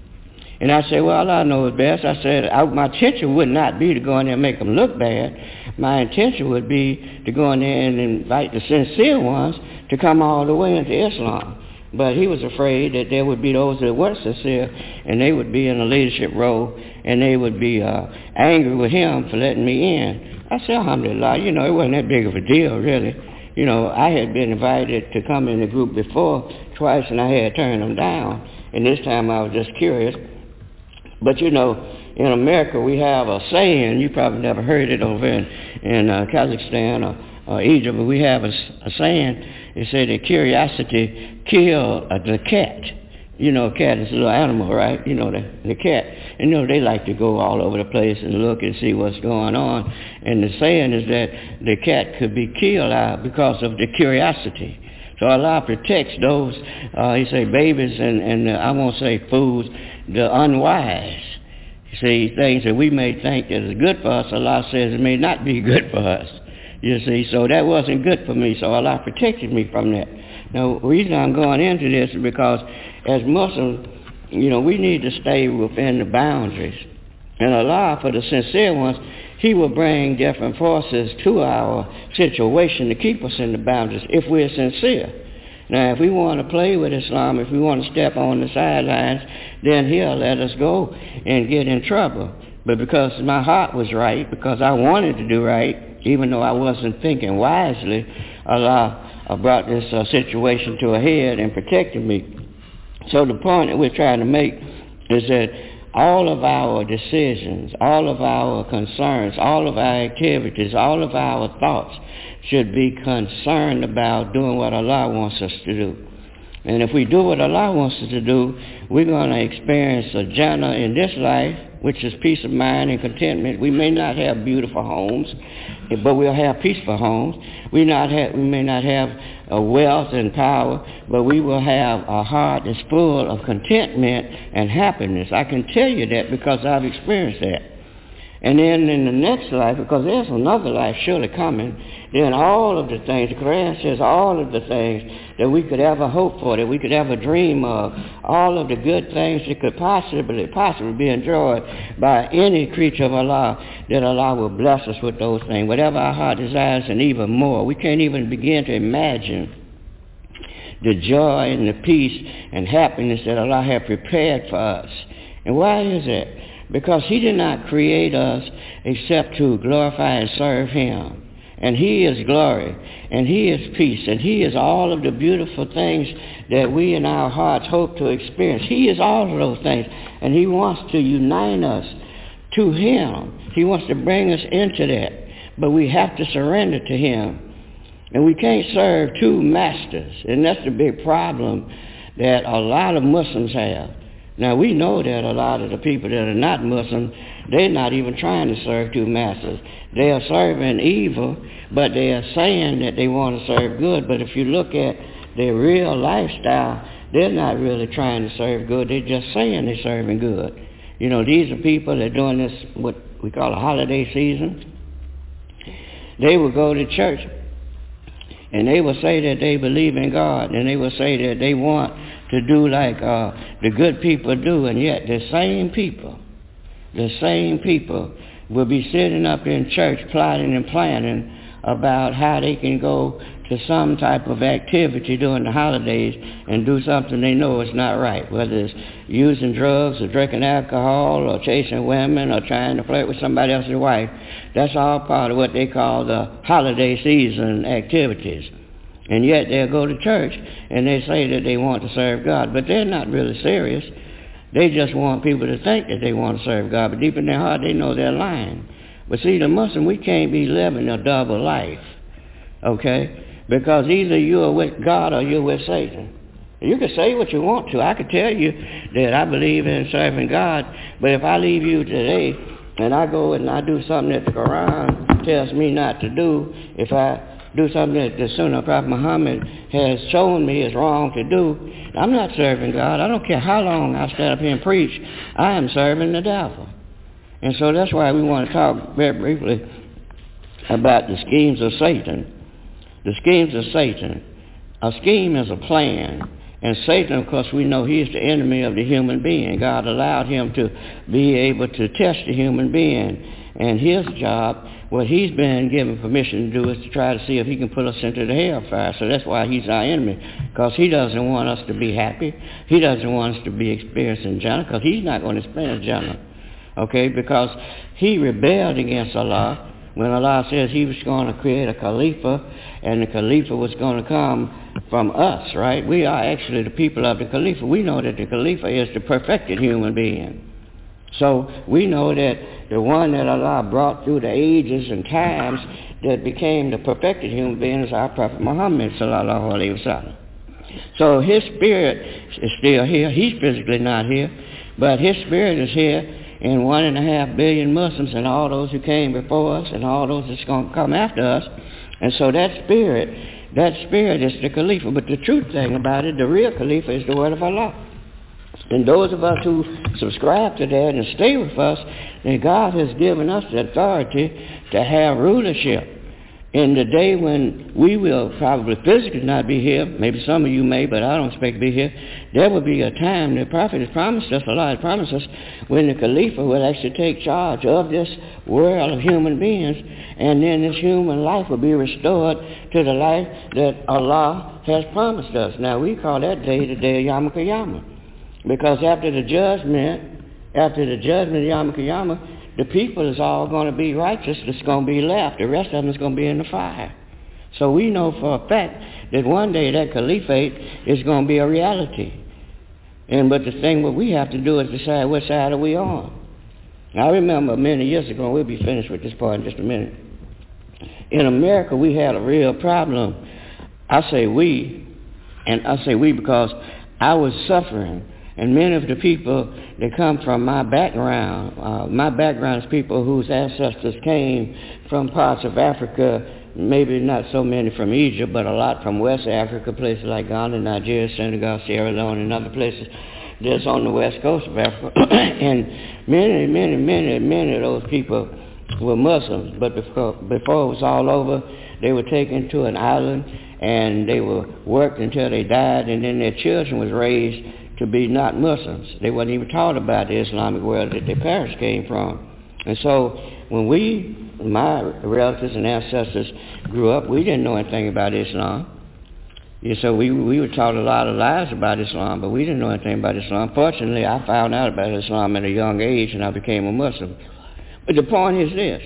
Speaker 3: And I said, well, I know is best. I said, I, my intention would not be to go in there and make them look bad. My intention would be to go in there and invite the sincere ones to come all the way into Islam. But he was afraid that there would be those that weren't sincere, and they would be in a leadership role, and they would be uh, angry with him for letting me in. I said, alhamdulillah, you know, it wasn't that big of a deal, really. You know, I had been invited to come in the group before twice, and I had turned them down. And this time I was just curious. But, you know, in America we have a saying, you probably never heard it over in, in uh, Kazakhstan or, or Egypt, but we have a, a saying, it said that curiosity killed uh, the cat. You know, a cat is a little animal, right? You know, the, the cat. And, you know, they like to go all over the place and look and see what's going on. And the saying is that the cat could be killed out because of the curiosity. So Allah protects those, uh, he say, babies and, and uh, I won't say fools, the unwise. You see, things that we may think that is good for us, Allah says it may not be good for us. You see, so that wasn't good for me, so Allah protected me from that. Now, the reason I'm going into this is because as Muslims, you know, we need to stay within the boundaries. And Allah, for the sincere ones, He will bring different forces to our situation to keep us in the boundaries if we're sincere. Now, if we want to play with Islam, if we want to step on the sidelines, then He'll let us go and get in trouble. But because my heart was right, because I wanted to do right, even though I wasn't thinking wisely, Allah brought this uh, situation to a head and protected me. So the point that we're trying to make is that all of our decisions, all of our concerns, all of our activities, all of our thoughts should be concerned about doing what Allah wants us to do. And if we do what Allah wants us to do, we're going to experience a Jannah in this life, which is peace of mind and contentment. We may not have beautiful homes, but we'll have peaceful homes. We not have, we may not have uh, wealth and power, but we will have a heart that's full of contentment and happiness. I can tell you that because I've experienced that. And then in the next life, because there's another life surely coming, then all of the things, the Quran says all of the things that we could ever hope for, that we could ever dream of, all of the good things that could possibly, possibly be enjoyed by any creature of Allah, that Allah will bless us with those things, whatever our heart desires and even more. We can't even begin to imagine the joy and the peace and happiness that Allah has prepared for us. And why is that? Because He did not create us except to glorify and serve Him. And He is glory, and He is peace, and He is all of the beautiful things that we in our hearts hope to experience. He is all of those things, and He wants to unite us to Him. He wants to bring us into that, but we have to surrender to Him. And we can't serve two masters, and that's the big problem that a lot of Muslims have. Now, we know that a lot of the people that are not Muslim, they're not even trying to serve two masters. They are serving evil, but they are saying that they want to serve good. But if you look at their real lifestyle, they're not really trying to serve good. They're just saying they're serving good. You know, these are people that are doing this, what we call a holiday season. They will go to church, and they will say that they believe in God, and they will say that they want to do like uh, the good people do, and yet the same people, the same people will be sitting up in church plotting and planning about how they can go to some type of activity during the holidays and do something they know is not right, whether it's using drugs or drinking alcohol or chasing women or trying to flirt with somebody else's wife. That's all part of what they call the holiday season activities. And yet they'll go to church and they say that they want to serve God, but they're not really serious. They just want people to think that they want to serve God, but deep in their heart they know they're lying. But see, the Muslim, we can't be living a double life, okay? Because either you're with God or you're with Satan. You can say what you want to. I could tell you that I believe in serving God, but if I leave you today and I go and I do something that the Quran tells me not to do, if I do something that the Sunnah Prophet Muhammad has shown me is wrong to do, I'm not serving God. I don't care how long I stand up here and preach. I am serving the devil. And so that's why we want to talk very briefly about the schemes of Satan. The schemes of Satan. A scheme is a plan. And Satan, of course, we know he is the enemy of the human being. God allowed him to be able to test the human being. And his job, what he's been given permission to do, is to try to see if he can put us into the hellfire. So that's why he's our enemy, because he doesn't want us to be happy. He doesn't want us to be experiencing Jannah, because he's not going to experience Jannah. Okay, because he rebelled against Allah when Allah says he was going to create a Khalifa, and the Khalifa was going to come from us, right? We are actually the people of the Khalifa. We know that the Khalifa is the perfected human being. So we know that the one that Allah brought through the ages and times that became the perfected human being is our Prophet Muhammad sallallahu alaihi wasallam. So his spirit is still here. He's physically not here, but his spirit is here in one and a half billion Muslims and all those who came before us and all those that's going to come after us. And so that spirit, that spirit is the Khalifa. But the true thing about it, the real Khalifa is the word of Allah. And those of us who subscribe to that and stay with us, then God has given us the authority to have rulership. In the day when we will probably physically not be here, maybe some of you may, but I don't expect to be here, there will be a time, the prophet has promised us, Allah has promised us, when the Khalifa will actually take charge of this world of human beings, and then this human life will be restored to the life that Allah has promised us. Now we call that day the day of Yom Kippur, because after the judgment, after the judgment of Yom Kippur, the people is all going to be righteous that's going to be left. The rest of them is going to be in the fire. So we know for a fact that one day that caliphate is going to be a reality. And but the thing what we have to do is decide what side are we on. I remember many years ago, we'll be finished with this part in just a minute. In America, we had a real problem. I say we, and I say we because I was suffering. And many of the people that come from my background, uh, my background is people whose ancestors came from parts of Africa, maybe not so many from Egypt, but a lot from West Africa, places like Ghana, Nigeria, Senegal, Sierra Leone, and other places that's on the west coast of Africa. And many, many, many, many of those people were Muslims, but before, before it was all over, they were taken to an island and they were worked until they died, and then their children was raised to be not Muslims. They wasn't even taught about the Islamic world that their parents came from. And so when we, my relatives and ancestors grew up, we didn't know anything about Islam. Yeah, so we we were taught a lot of lies about Islam, but we didn't know anything about Islam. Fortunately, I found out about Islam at a young age and I became a Muslim. But the point is this,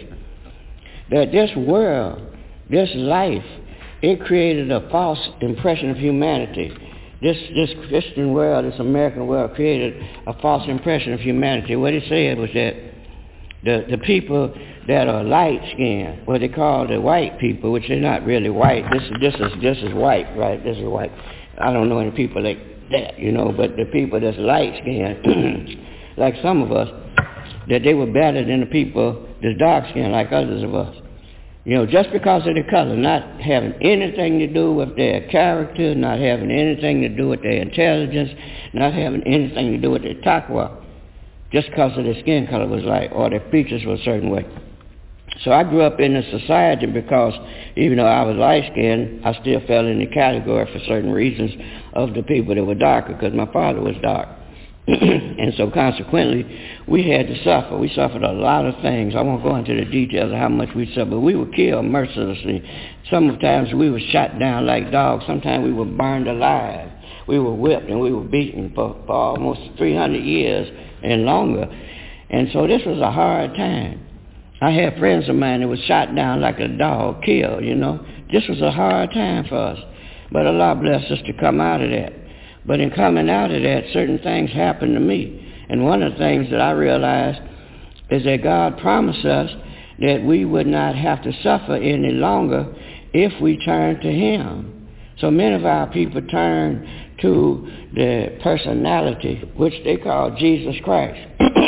Speaker 3: that this world, this life, it created a false impression of humanity. This this Christian world, this American world, created a false impression of humanity. What it said was that the the people that are light-skinned, what they call the white people, which they're not really white. This this is this is white, right? This is white. I don't know any people like that, you know. But the people that's light-skinned, like some of us, that they were better than the people that's dark-skinned, like others of us. You know, just because of their color, not having anything to do with their character, not having anything to do with their intelligence, not having anything to do with their taqwa, just because of their skin color was like, or their features were a certain way. So I grew up in a society because even though I was light-skinned, I still fell in the category for certain reasons of the people that were darker because my father was dark. And so consequently, we had to suffer. We suffered a lot of things. I won't go into the details of how much we suffered, but we were killed mercilessly. Sometimes we were shot down like dogs. Sometimes we were burned alive. We were whipped and we were beaten for, for almost three hundred years and longer. And so this was a hard time. I had friends of mine that was shot down like a dog, killed, you know. This was a hard time for us. But Allah blessed us to come out of that. But in coming out of that, certain things happened to me. And one of the things that I realized is that God promised us that we would not have to suffer any longer if we turned to Him. So many of our people turn to the personality, which they call Jesus Christ.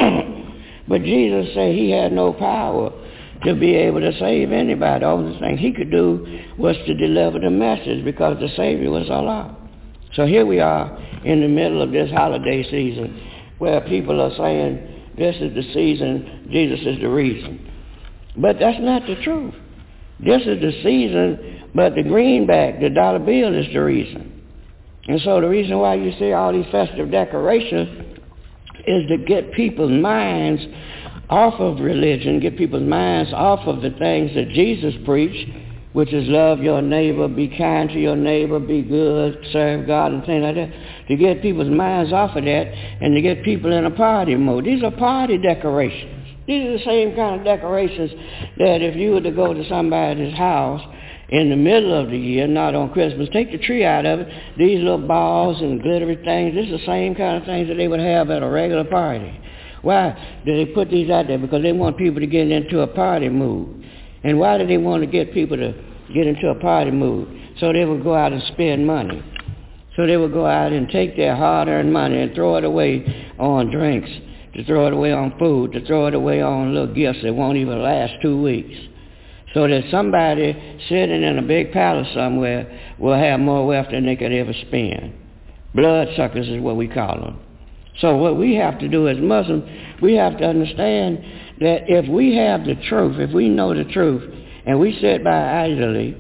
Speaker 3: But Jesus said He had no power to be able to save anybody. The only thing He could do was to deliver the message because the Savior was Allah. So here we are in the middle of this holiday season where people are saying this is the season, Jesus is the reason. But that's not the truth. This is the season, but the greenback, the dollar bill is the reason. And so the reason why you see all these festive decorations is to get people's minds off of religion, get people's minds off of the things that Jesus preached, which is love your neighbor, be kind to your neighbor, be good, serve God, and things like that, to get people's minds off of that and to get people in a party mode. These are party decorations. These are the same kind of decorations that if you were to go to somebody's house in the middle of the year, not on Christmas, take the tree out of it, these little balls and glittery things, this is the same kind of things that they would have at a regular party. Why do they put these out there? Because they want people to get into a party mood. And why do they want to get people to get into a party mood? So they would go out and spend money. So they would go out and take their hard-earned money and throw it away on drinks, to throw it away on food, to throw it away on little gifts that won't even last two weeks. So that somebody sitting in a big palace somewhere will have more wealth than they could ever spend. Bloodsuckers is what we call them. So what we have to do as Muslims, we have to understand that if we have the truth, if we know the truth, and we sit by idly,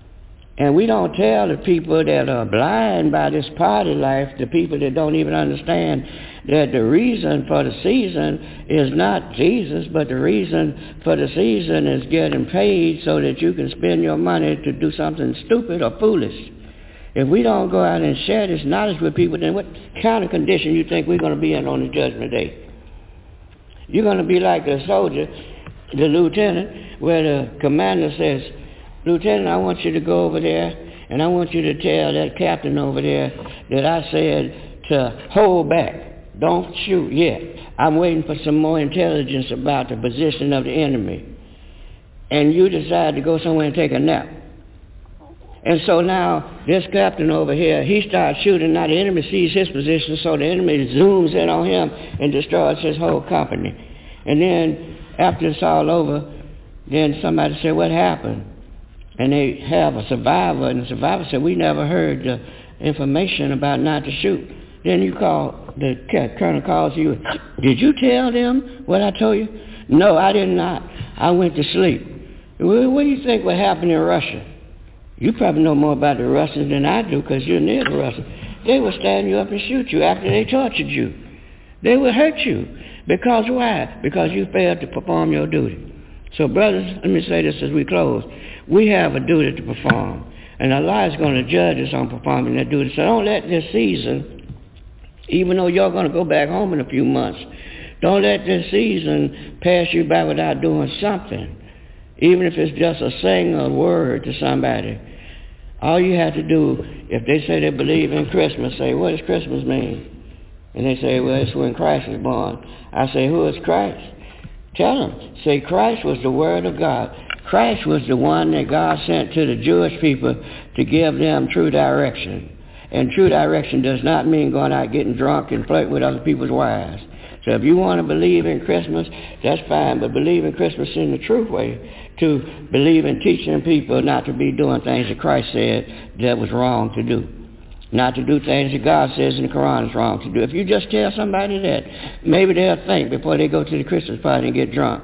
Speaker 3: and we don't tell the people that are blind by this party life, the people that don't even understand that the reason for the season is not Jesus, but the reason for the season is getting paid so that you can spend your money to do something stupid or foolish. If we don't go out and share this knowledge with people, then what kind of condition you think we're going to be in on the judgment day? You're going to be like a soldier, the lieutenant, where the commander says, Lieutenant, I want you to go over there, and I want you to tell that captain over there that I said to hold back. Don't shoot yet. I'm waiting for some more intelligence about the position of the enemy. And you decide to go somewhere and take a nap. And so now this captain over here, he starts shooting. Now the enemy sees his position, so the enemy zooms in on him and destroys his whole company. And then after it's all over, then somebody said, what happened? And they have a survivor, and the survivor said, we never heard the information about not to shoot. Then you call, the colonel calls you, did you tell them what I told you? No, I did not. I went to sleep. Well, what do you think would happen in Russia? You probably know more about the Russians than I do because you're near the Russians. They would stand you up and shoot you after they tortured you. They would hurt you. Because why? Because you failed to perform your duty. So brothers, let me say this as we close. We have a duty to perform. And Allah is going to judge us on performing that duty. So don't let this season, even though you're going to go back home in a few months, don't let this season pass you by without doing something. Even if it's just a single word to somebody. All you have to do, if they say they believe in Christmas, say, what does Christmas mean? And they say, well, it's when Christ was born. I say, who is Christ? Tell them. Say, Christ was the Word of God. Christ was the one that God sent to the Jewish people to give them true direction. And true direction does not mean going out getting drunk and flirting with other people's wives. So if you want to believe in Christmas, that's fine, but believe in Christmas in the true way, to believe in teaching people not to be doing things that Christ said that was wrong to do. Not to do things that God says in the Quran is wrong to do. If you just tell somebody that, maybe they'll think before they go to the Christmas party and get drunk,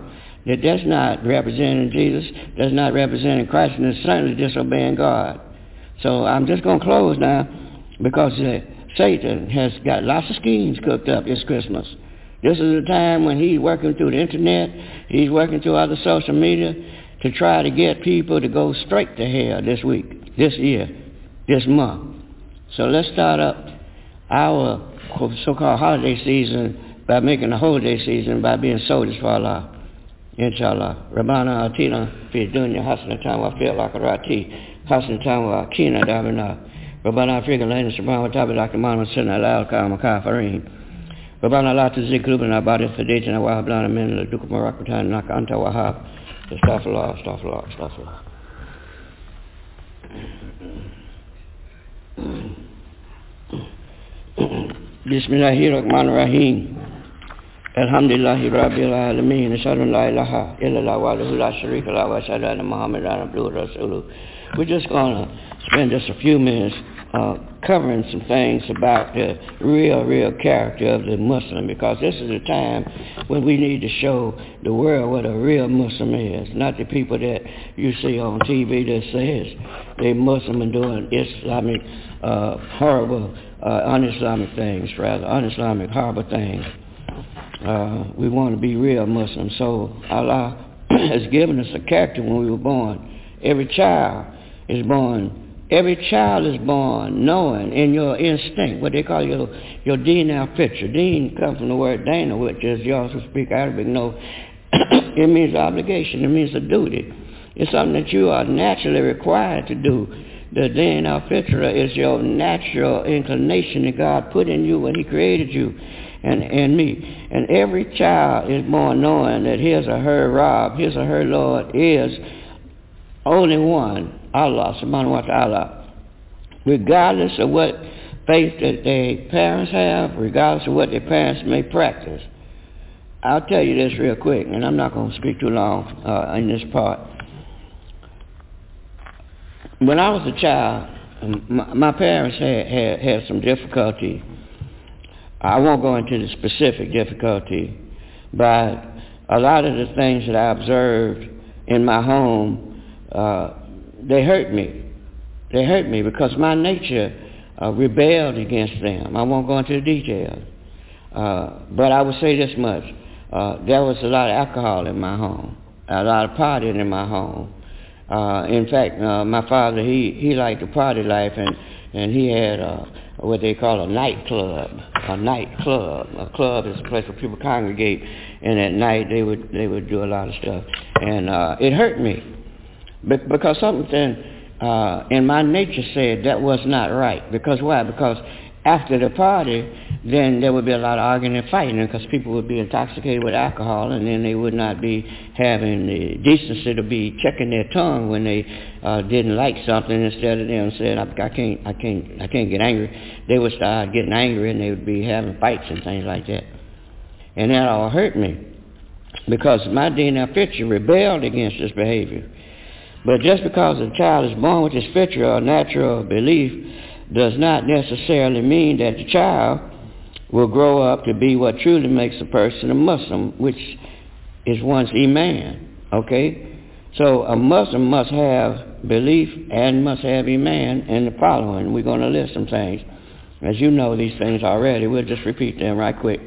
Speaker 3: that that's not representing Jesus, that's not representing Christ, and it's certainly disobeying God. So I'm just going to close now because uh, Satan has got lots of schemes cooked up this Christmas. This is a time when he's working through the internet, he's working through other social media to try to get people to go straight to hell this week, this year, this month. So let's start up our so-called holiday season by making a holiday season by being soldiers for Allah. Inshallah. Rabbana atina fi dunya hasanatan wa fil akhirati hasanatan wa qina adhaban. Rabbana afrika lana subhanahu wa ta'ala kama sanna la al kafirin. Rabbana la tuzigh qulubana ba'da idh hadaytana wa hab lana min ladunka rahmatan innaka anta wahhab. Astaghfirullah, astaghfirullah, astaghfirullah. Bismillahirrahmanirrahim. Alhamdulillahi Rabbil Alameen. Ashhadu an la ilaha illallah wahdahu la sharika lahu wa ashhadu anna Muhammadan abduhu wa rasuluhu. We're just going to spend just a few minutes uh, covering some things about the real, real character of the Muslim, because this is a time when we need to show the world what a real Muslim is, not the people that you see on T V that says they're Muslim and doing Islamic, uh, horrible, uh, un-Islamic things, rather, un-Islamic, horrible things. Uh, we want to be real Muslims. So Allah has given us a character when we were born. Every child is born, every child is born knowing in your instinct, what they call your, your D N A picture. Deen comes from the word Dana, which is, y'all who speak Arabic know, it means obligation, it means a duty. It's something that you are naturally required to do. The D N A picture is your natural inclination that God put in you when He created you. And, and me. And every child is born knowing that his or her Rabb, his or her Lord is only one, Allah subhanahu wa ta'ala. Regardless of what faith that their parents have, regardless of what their parents may practice. I'll tell you this real quick, and I'm not going to speak too long uh, in this part. When I was a child, my, my parents had, had, had some difficulty. I won't go into the specific difficulty, but a lot of the things that I observed in my home, uh, they hurt me. They hurt me because my nature uh, rebelled against them. I won't go into the details, uh, but I would say this much. Uh, there was a lot of alcohol in my home, a lot of partying in my home. Uh, in fact, uh, my father, he, he liked the party life, and, and he had uh, what they call a nightclub. A nightclub. A club is a place where people congregate, and at night they would they would do a lot of stuff. And uh, it hurt me Be- because something uh, in my nature said that was not right. Because why? Because after the party, then there would be a lot of arguing and fighting because people would be intoxicated with alcohol, and then they would not be having the decency to be checking their tongue when they uh, didn't like something. Instead of them saying, I, I can't, I can't, I can't get angry, they would start getting angry and they would be having fights and things like that. And that all hurt me because my D N A picture rebelled against this behavior. But just because a child is born with this picture or natural belief does not necessarily mean that the child will grow up to be what truly makes a person a Muslim, which is one's Iman, okay? So a Muslim must have belief and must have Iman in the following. We're going to list some things. As you know these things already, we'll just repeat them right quick.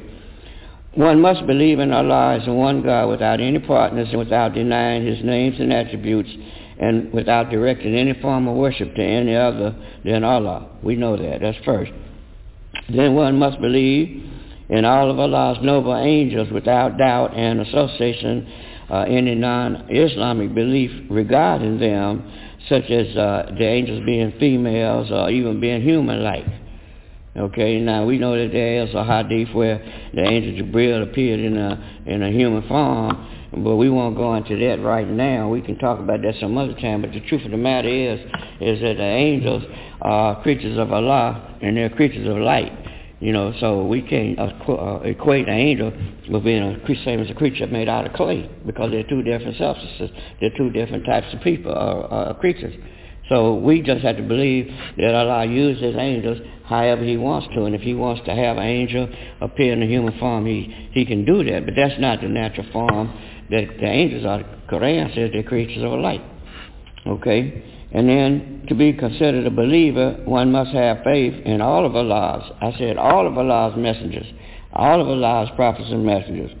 Speaker 3: One must believe in Allah as one God without any partners and without denying His names and attributes, and without directing any form of worship to any other than Allah. We know that. That's first. Then one must believe in all of Allah's noble angels without doubt and association uh, any non-Islamic belief regarding them, such as uh, the angels being females or even being human-like. Okay, now we know that there is a hadith where the angel Jibril appeared in a in a human form, but we won't go into that right now. We can talk about that some other time. But the truth of the matter is, is that the angels are creatures of Allah and they're creatures of light. You know, so we can't uh, uh, equate an angel with being a creature, same as a creature made out of clay, because they're two different substances. They're two different types of people, or uh, uh, creatures. So we just have to believe that Allah uses his angels however he wants to. And if he wants to have an angel appear in a human form, he, he can do that. But that's not the natural form that the angels are. The Quran says they're creatures of light. Okay? And then to be considered a believer, one must have faith in all of Allah's. I said all of Allah's messengers. All of Allah's prophets and messengers.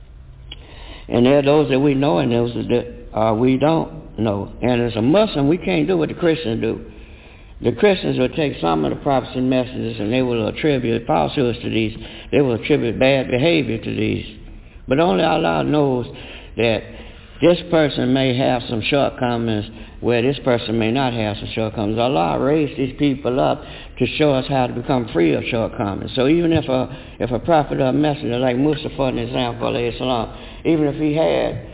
Speaker 3: And there are those that we know and those that uh, we don't know. And as a Muslim, we can't do what the Christians do. The Christians will take some of the prophets and messengers and they will attribute falsehoods to these. They will attribute bad behavior to these. But only Allah knows that this person may have some shortcomings where this person may not have some shortcomings. Allah raised these people up to show us how to become free of shortcomings. So even if a if a prophet or a messenger like Musa, for an example, alayhi salam, even if he had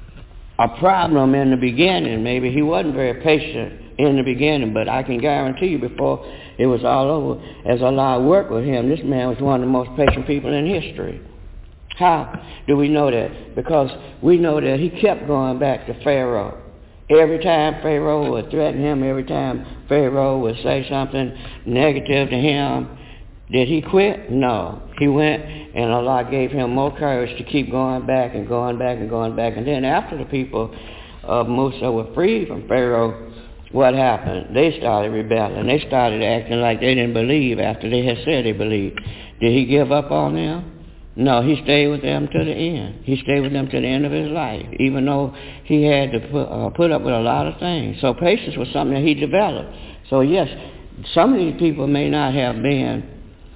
Speaker 3: a problem in the beginning, maybe he wasn't very patient in the beginning, but I can guarantee you before it was all over, as Allah worked with him, this man was one of the most patient people in history. How do we know that? Because we know that he kept going back to Pharaoh. Every time Pharaoh would threaten him, every time Pharaoh would say something negative to him, did he quit? No. He went and Allah gave him more courage to keep going back and going back and going back. And then after the people of Musa were freed from Pharaoh, what happened? They started rebelling. They started acting like they didn't believe after they had said they believed. Did he give up on them? No, he stayed with them to the end. He stayed with them to the end of his life, even though he had to put, uh, put up with a lot of things. So patience was something that he developed. So yes, some of these people may not have been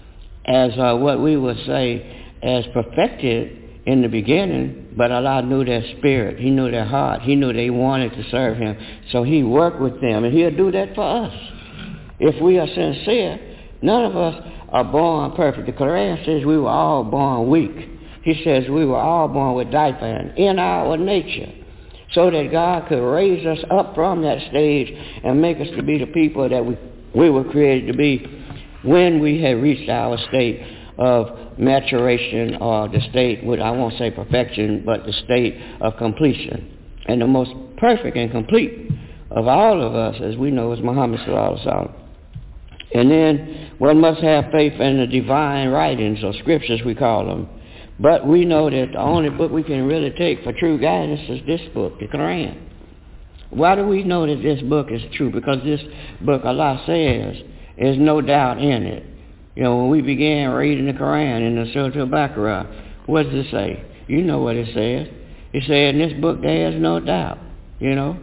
Speaker 3: as uh, what we would say as perfected in the beginning, but Allah knew their spirit. He knew their heart. He knew they wanted to serve him. So he worked with them, and he'll do that for us. If we are sincere, none of us are born perfect. The Quran says we were all born weak. He says we were all born with diaphragm in our nature, so that God could raise us up from that stage and make us to be the people that we, we were created to be when we had reached our state of maturation, or the state, I won't say perfection, but the state of completion. And the most perfect and complete of all of us, as we know, is Muhammad sallallahu alaihi wasallam. And then one must have faith in the divine writings, or scriptures we call them. But we know that the only book we can really take for true guidance is this book, the Quran. Why do we know that this book is true? Because this book, Allah says, there's no doubt in it. You know, when we began reading the Quran in the Surah Al-Baqarah, what does it say? You know what it says. It said in this book there is no doubt, you know.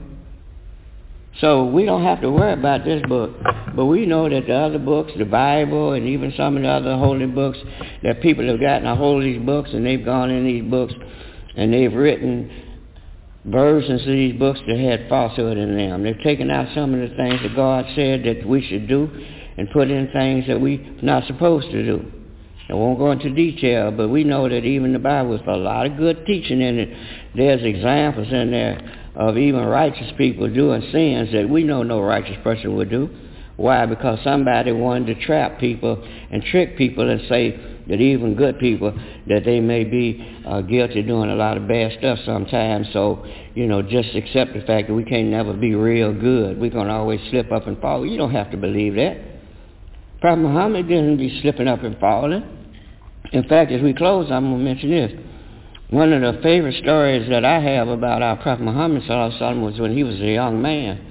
Speaker 3: So we don't have to worry about this book, but we know that the other books, the Bible, and even some of the other holy books, that people have gotten a hold of these books, and they've gone in these books, and they've written versions of these books that had falsehood in them. They've taken out some of the things that God said that we should do, and put in things that we're not supposed to do. I won't go into detail, but we know that even the Bible has a lot of good teaching in it. There's examples in there of even righteous people doing sins that we know no righteous person would do. Why? Because somebody wanted to trap people and trick people and say that even good people, that they may be uh, guilty of doing a lot of bad stuff sometimes. So, you know, just accept the fact that we can't never be real good. We're going to always slip up and fall. You don't have to believe that. Prophet Muhammad didn't be slipping up and falling. In fact, as we close, I'm going to mention this. One of the favorite stories that I have about our Prophet Muhammad sallallahu alaihi wasallam was when he was a young man.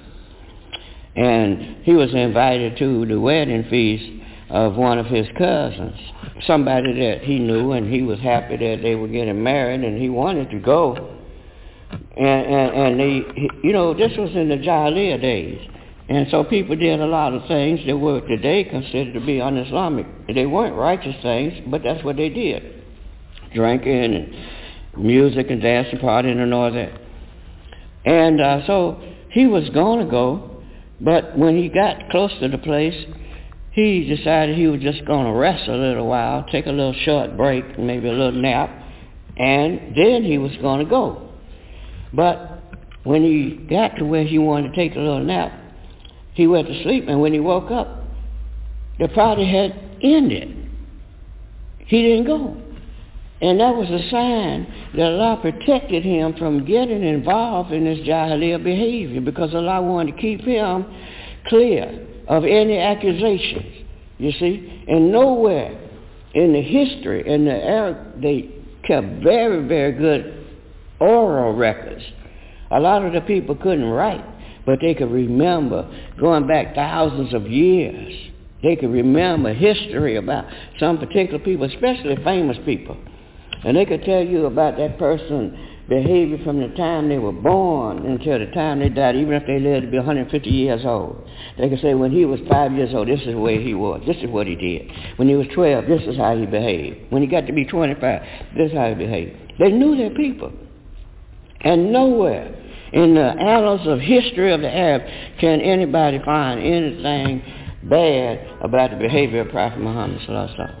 Speaker 3: And he was invited to the wedding feast of one of his cousins, somebody that he knew, and he was happy that they were getting married, and he wanted to go. And, and, and they, he, you know, this was in the Jahiliyyah days. And so people did a lot of things that were today considered to be un-Islamic. They weren't righteous things, but that's what they did. Drinking and music and dancing, partying and all that. And uh, so he was going to go, but when he got close to the place, he decided he was just going to rest a little while, take a little short break, maybe a little nap, and then he was going to go. But when he got to where he wanted to take a little nap, he went to sleep, and when he woke up, the party had ended. He didn't go. And that was a sign that Allah protected him from getting involved in this Jahiliyyah behavior, because Allah wanted to keep him clear of any accusations, you see. And nowhere in the history, in the era, they kept very, very good oral records. A lot of the people couldn't write, but they could remember going back thousands of years. They could remember history about some particular people, especially famous people. And they could tell you about that person's behavior from the time they were born until the time they died, even if they lived to be one hundred fifty years old. They could say when he was five years old, this is the way he was. This is what he did. When he was twelve, this is how he behaved. When he got to be twenty-five, this is how he behaved. They knew their people. And nowhere in the annals of history of the Arabs can anybody find anything bad about the behavior of Prophet Muhammad sallallahu alaihi wasallam.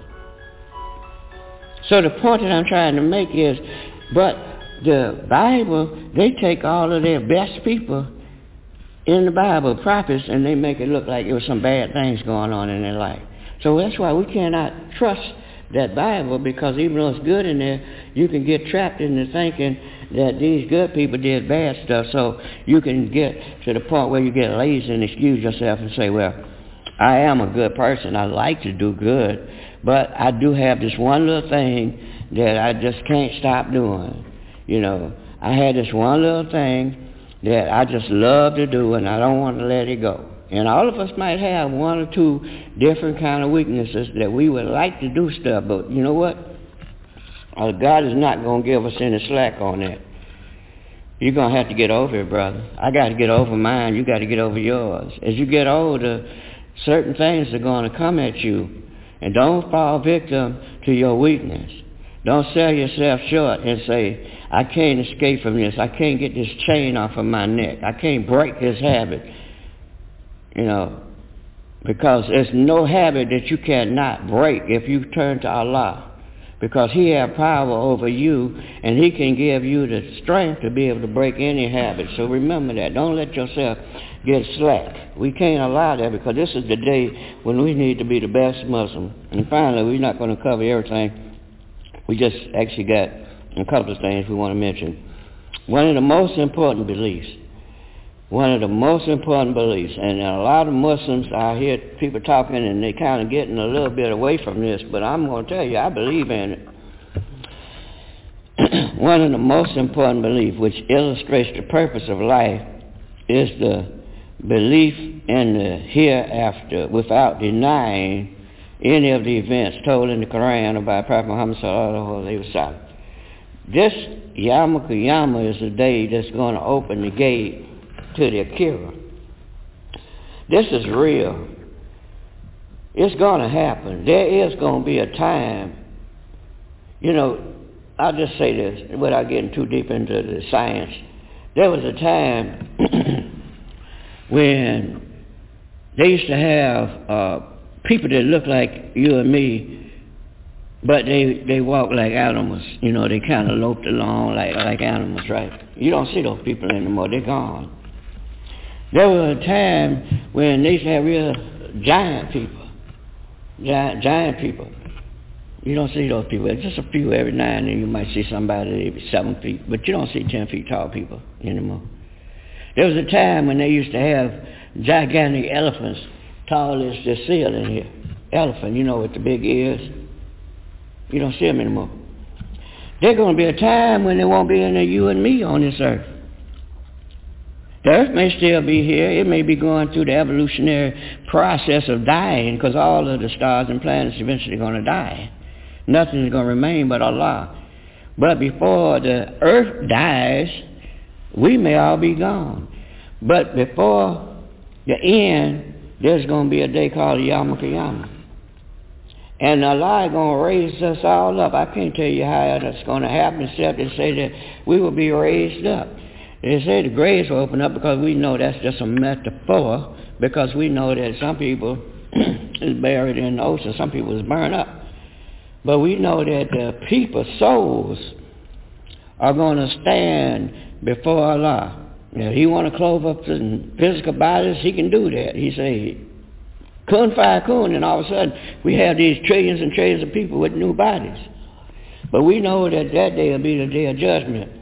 Speaker 3: So the point that I'm trying to make is, but the Bible, they take all of their best people in the Bible, prophets, and they make it look like there was some bad things going on in their life. So that's why we cannot trust that Bible, because even though it's good in there, you can get trapped into thinking that these good people did bad stuff. So you can get to the point where you get lazy and excuse yourself and say, well, I am a good person. I like to do good, but I do have this one little thing that I just can't stop doing. You know, I had this one little thing that I just love to do, and I don't want to let it go. And all of us might have one or two different kind of weaknesses that we would like to do stuff, but you know what? Uh, God is not going to give us any slack on that. You're going to have to get over it, brother. I got to get over mine. You got to get over yours. As you get older, certain things are going to come at you, and don't fall victim to your weakness. Don't sell yourself short and say, I can't escape from this. I can't get this chain off of my neck. I can't break this habit. You know, because there's no habit that you cannot break if you turn to Allah. Because He has power over you, and He can give you the strength to be able to break any habit. So remember that. Don't let yourself get slack. We can't allow that, because this is the day when we need to be the best Muslim. And finally, we're not going to cover everything. We just actually got a couple of things we want to mention. One of the most important beliefs, one of the most important beliefs, and a lot of Muslims, I hear people talking and they kind of getting a little bit away from this, but I'm going to tell you, I believe in it. One of the most important beliefs, which illustrates the purpose of life, is the belief in the hereafter without denying any of the events told in the Quran about Prophet Muhammad sallallahu alaihi wasallam. This Yom Kippur is the day that's going to open the gate to the Akira. This is real. It's going to happen. There is going to be a time, you know, I'll just say this without getting too deep into the science. There was a time when they used to have uh, people that looked like you and me, but they, they walk like animals. You know, they kind of loped along like, like animals, right? You don't see those people anymore. They're gone. There was a time when they used to have real giant people. Giant, giant people. You don't see those people. There's just a few every now and then. You might see somebody seven feet, but you don't see ten feet tall people anymore. There was a time when they used to have gigantic elephants, tall as the ceiling here. Elephant, you know, with the big ears. You don't see them anymore. There's going to be a time when there won't be any you and me on this earth. The earth may still be here. It may be going through the evolutionary process of dying, because all of the stars and planets eventually going to die. Nothing is going to remain but Allah. But before the earth dies, we may all be gone. But before the end, there's going to be a day called Yom Kippur. And Allah is going to raise us all up. I can't tell you how that's going to happen, except to say that we will be raised up. They say the graves will open up, because we know that's just a metaphor, because we know that some people is buried in the ocean, some people is burned up. But we know that the people's souls are going to stand before Allah. Now, if He want to clothe up the physical bodies, He can do that. He say, kun fayakun, and all of a sudden we have these trillions and trillions of people with new bodies. But we know that that day will be the day of judgment.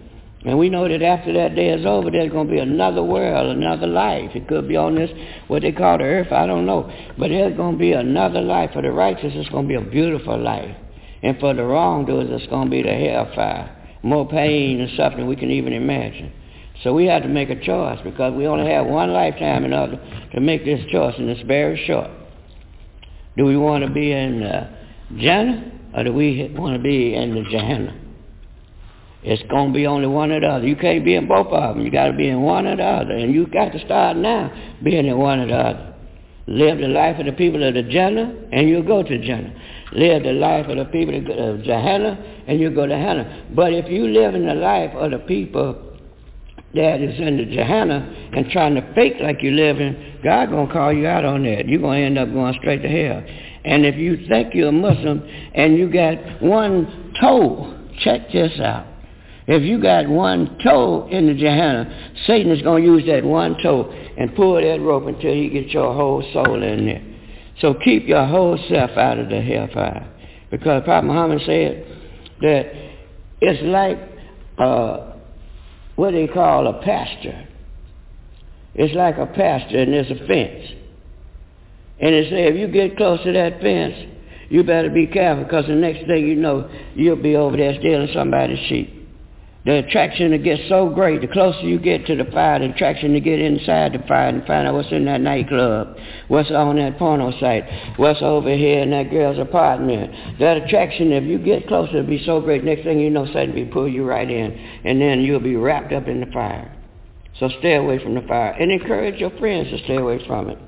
Speaker 3: And we know that after that day is over, there's going to be another world, another life. It could be on this, what they call the earth, I don't know. But there's going to be another life. For the righteous, it's going to be a beautiful life. And for the wrongdoers, it's going to be the hellfire. More pain and suffering we can even imagine. So we have to make a choice, because we only have one lifetime in order to make this choice, and it's very short. Do we want to be in uh, Jannah, or do we want to be in the Gehenna? It's going to be only one or the other. You can't be in both of them. You got to be in one or the other. And you got to start now being in one or the other. Live the life of the people of the Jannah, and you'll go to Jannah. Live the life of the people of Gehenna, and you'll go to Gehenna. But if you live in the life of the people that is in the Gehenna and trying to fake like you're living, God going to call you out on that. You're going to end up going straight to hell. And if you think you're a Muslim and you got one toe, check this out. If you got one toe in the Gehenna, Satan is going to use that one toe and pull that rope until he gets your whole soul in there. So keep your whole self out of the hellfire. Because Prophet Muhammad said that it's like uh, what they call a pasture. It's like a pasture and there's a fence. And it said if you get close to that fence, you better be careful, because the next thing you know, you'll be over there stealing somebody's sheep. The attraction to get so great, the closer you get to the fire, the attraction to get inside the fire and find out what's in that nightclub, what's on that porno site, what's over here in that girl's apartment. That attraction, if you get closer, it'll be so great, next thing you know, Satan will pull you right in, and then you'll be wrapped up in the fire. So stay away from the fire, and encourage your friends to stay away from it.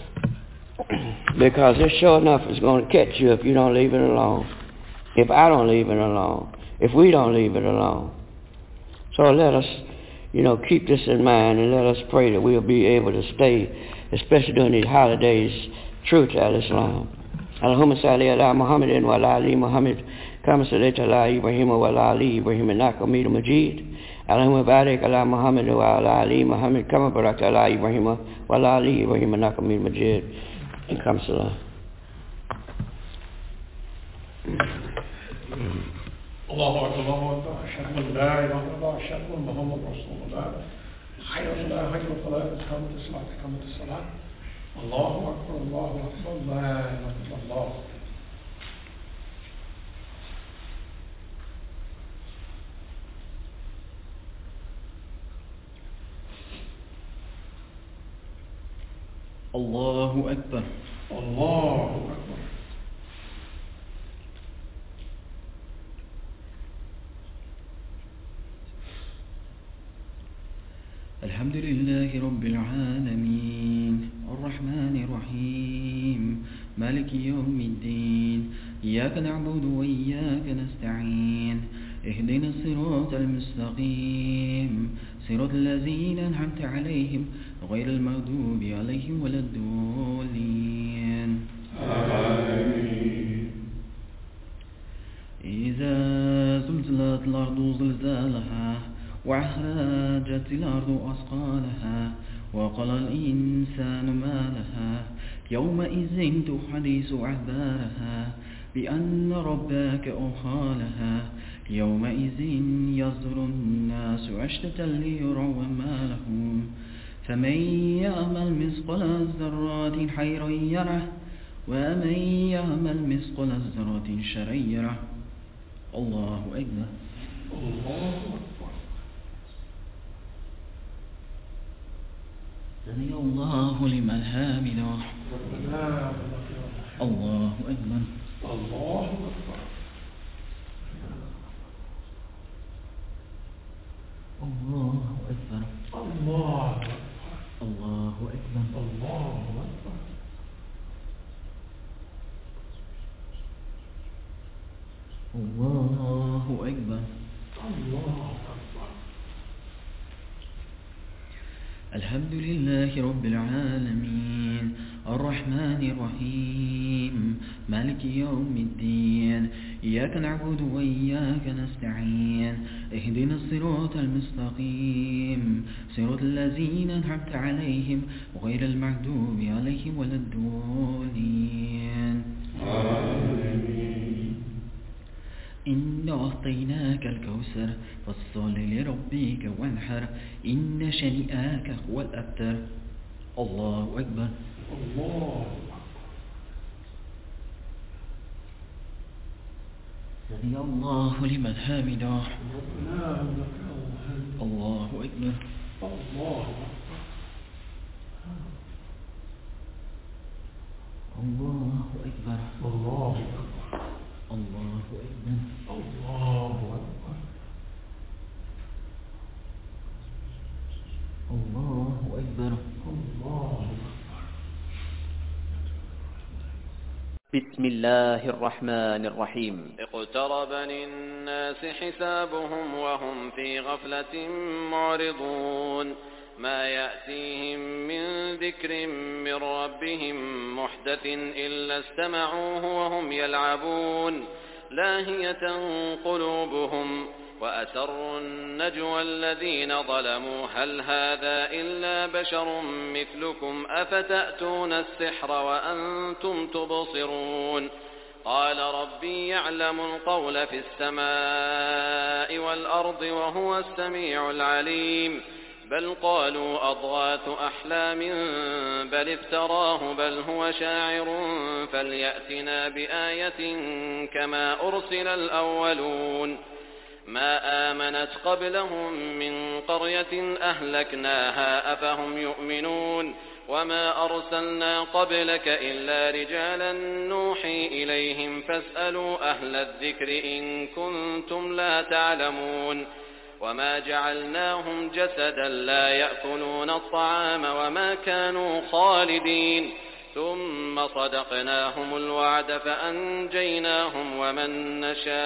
Speaker 3: Because it sure enough is going to catch you if you don't leave it alone. If I don't leave it alone. If we don't leave it alone. So let us, you know, keep this in mind, and let us pray that we'll be able to stay, especially during these holidays, true to Al-Islam. Allahumma salli ala Muhammadin wa ala ali Muhammad, kama sallaita ala Ibrahim wa ala ali Ibrahim innaka Hamidum Majid. Allahumma barik ala Muhammad wa ala ali Muhammad, kama barakta ala Ibrahim wa ala ali Ibrahim innaka Hamidum Majid. And come salam.
Speaker 4: الله أكبر الله أكبر أشهد أن لا إله إلا الله أشهد أن محمد رسول الله حي على حي الصلاة إقامة الصلاة إقامة الصلاة الله أكبر الله أكبر لا إله إلا الله
Speaker 2: الله أكبر
Speaker 4: الله أكبر
Speaker 2: الحمد لله رب العالمين الرحمن الرحيم مالك يوم الدين إياك نعبد وإياك نستعين اهدنا الصراط المستقيم صراط الذين أنعمت عليهم غير المغضوب عليهم ولا الضالين آمين. إذا زلزلت الأرض زلزالها وأخرجت الأرض أثقالها وقال الإنسان ما لها يومئذ تحدث أخبارها بأن ربك أوحى لها يومئذ يصدر الناس أشتاتا ليروا ما لهم فمن يعمل مثقال ذرة خيرا يره ومن يعمل مثقال ذرة شرا يره. الله أكبر.
Speaker 4: الله أكبر.
Speaker 2: سمع الله لمن حمده. الله أكبر.
Speaker 4: الله أكبر.
Speaker 2: الله أكبر.
Speaker 4: الله أكبر.
Speaker 2: الله أكبر.
Speaker 4: الله أكبر.
Speaker 2: الله أكبر.
Speaker 4: الله أكبر.
Speaker 2: الحمد لله رب العالمين الرحمن الرحيم مالك يوم الدين إياك نعبد وإياك نستعين اهدنا الصراط المستقيم صراط الذين أنعمت عليهم غير المغضوب عليهم ولا الضالين. إنا أعطيناك الكوثر فصل لربك وانحر إن شانئك هو الأبتر. الله أكبر.
Speaker 4: الله
Speaker 2: سمع الله لمن حمده.
Speaker 4: ربنا لك الحمد.
Speaker 2: الله أكبر.
Speaker 4: الله
Speaker 2: الله أكبر.
Speaker 4: الله
Speaker 2: الله أكبر.
Speaker 4: الله أكبر.
Speaker 2: الله أكبر.
Speaker 4: الله
Speaker 5: بسم الله الرحمن الرحيم.
Speaker 6: اقترب للناس حسابهم وهم في غفلة معرضون ما يأتيهم من ذكر من ربهم محدث إلا استمعوه وهم يلعبون لاهية قلوبهم وأسروا النجوى الذين ظلموا هل هذا إلا بشر مثلكم أفتأتون السحر وأنتم تبصرون قال ربي يعلم القول في السماء والأرض وهو السميع العليم بل قالوا أضغاث أحلام بل افتراه بل هو شاعر فليأتنا بآية كما أرسل الأولون ما آمنت قبلهم من قرية أهلكناها أفهم يؤمنون وما أرسلنا قبلك إلا رجالا نوحي إليهم فاسألوا أهل الذكر إن كنتم لا تعلمون وما جعلناهم جسدا لا يأكلون الطعام وما كانوا خالدين ثم صدقناهم الوعد فأنجيناهم ومن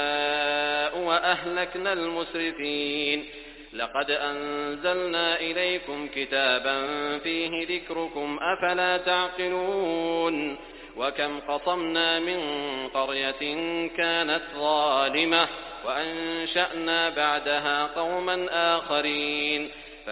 Speaker 6: نشاء وأهلكنا المسرفين لقد أنزلنا إليكم كتابا فيه ذكركم أفلا تعقلون وكم قصمنا من قرية كانت ظالمة وأنشأنا بعدها قوما آخرين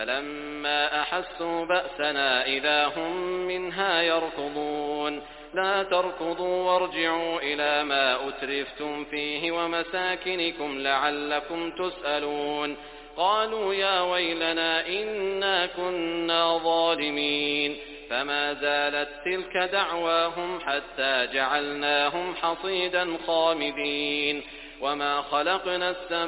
Speaker 6: فلما أحسوا بأسنا إذا هم منها يركضون لا تركضوا وارجعوا إلى ما أترفتم فيه ومساكنكم لعلكم تسألون قالوا يا ويلنا إنا كنا ظالمين فما زالت تلك دعواهم حتى جعلناهم حصيدا خامدين وما خلقنا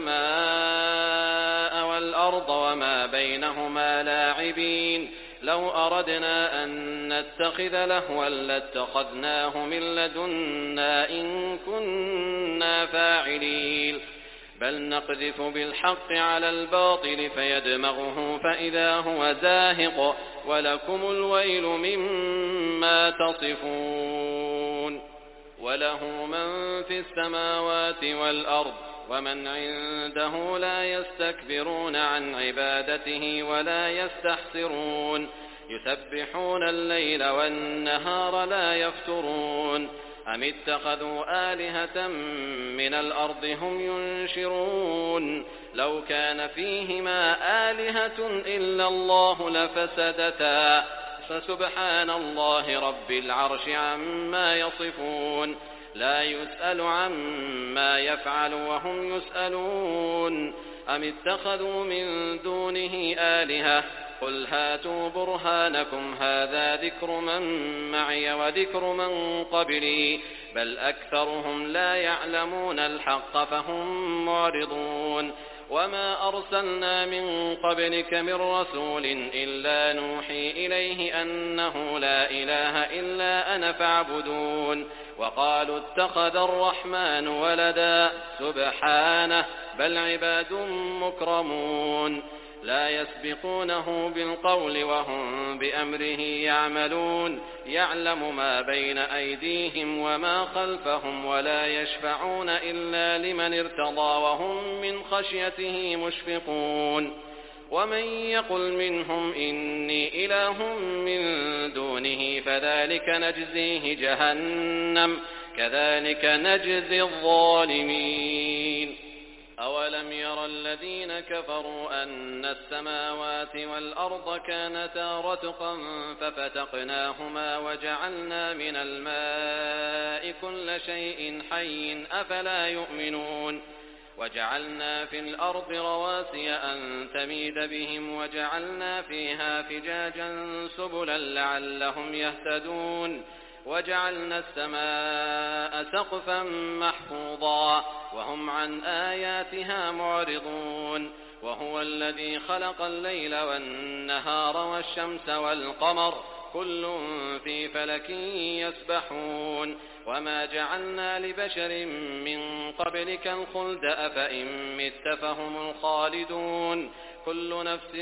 Speaker 6: السماء والأرض وما بينهما لاعبين لو أردنا أن نتخذ لهوا لاتخذناه من لدنا إن كنا فاعلين بل نقذف بالحق على الباطل فيدمغه فإذا هو زاهق ولكم الويل مما تصفون وله من في السماوات والأرض ومن عنده لا يستكبرون عن عبادته ولا يستحسرون يسبحون الليل والنهار لا يفترون أم اتخذوا آلهة من الأرض هم ينشرون لو كان فيهما آلهة إلا الله لفسدتا فسبحان الله رب العرش عما يصفون لا يسأل عما يفعل وهم يسألون أم اتخذوا من دونه آلهة قل هاتوا برهانكم هذا ذكر من معي وذكر من قبلي بل أكثرهم لا يعلمون الحق فهم معرضون وما أرسلنا من قبلك من رسول إلا نوحي إليه أنه لا إله إلا أنا فاعبدون وقالوا اتخذ الرحمن ولدا سبحانه بل عباد مكرمون لا يسبقونه بالقول وهم بأمره يعملون يعلم ما بين أيديهم وما خلفهم ولا يشفعون إلا لمن ارتضى وهم من خشيته مشفقون ومن يقل منهم إني إله من دونه فذلك نجزيه جهنم كذلك نجزي الظالمين أولم ير الذين كفروا أن السماوات والأرض كانتا رتقا ففتقناهما وجعلنا من الماء كل شيء حي أفلا يؤمنون وجعلنا في الأرض رواسي أن تميد بهم وجعلنا فيها فجاجا سبلا لعلهم يهتدون وجعلنا السماء سقفا محفوظا وهم عن آياتها معرضون وهو الذي خلق الليل والنهار والشمس والقمر كل في فلك يسبحون وما جعلنا لبشر من قبلك الخلد أفإن مت فهم الخالدون كل نفس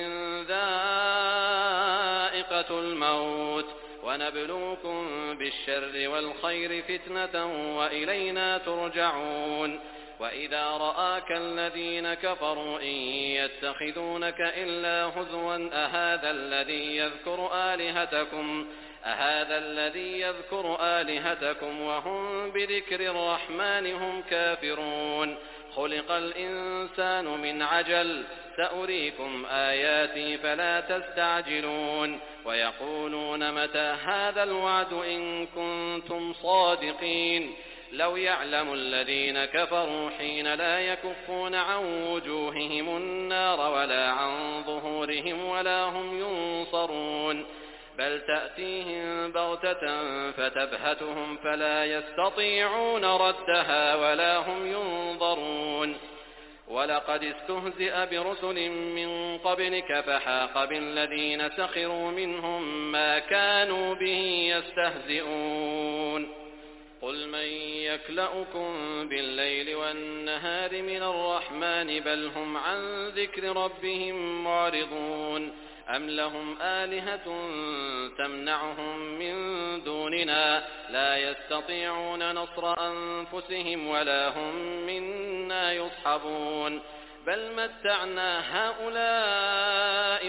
Speaker 6: ذائقة الموت ونبلوكم بالشر والخير فتنة وإلينا ترجعون وإذا رآك الذين كفروا إن يتخذونك إلا هزوا أهذا الذي يذكر آلهتكم أهذا الذي يذكر آلهتكم وهم بذكر الرحمن هم كافرون خلق الإنسان من عجل سأريكم آياتي فلا تستعجلون ويقولون متى هذا الوعد إن كنتم صادقين لو يعلم الذين كفروا حين لا يكفون عن وجوههم النار ولا عن ظهورهم ولا هم ينصرون بل تأتيهم بغتة فتبهتهم فلا يستطيعون ردها ولا هم ينظرون ولقد استهزئ برسل من قبلك فحاق بالذين سخروا منهم ما كانوا به يستهزئون قل من يكلؤكم بالليل والنهار من الرحمن بل هم عن ذكر ربهم معرضون أم لهم آلهة تمنعهم من دوننا لا يستطيعون نصر أنفسهم ولا هم منا يصحبون بل متعنا هؤلاء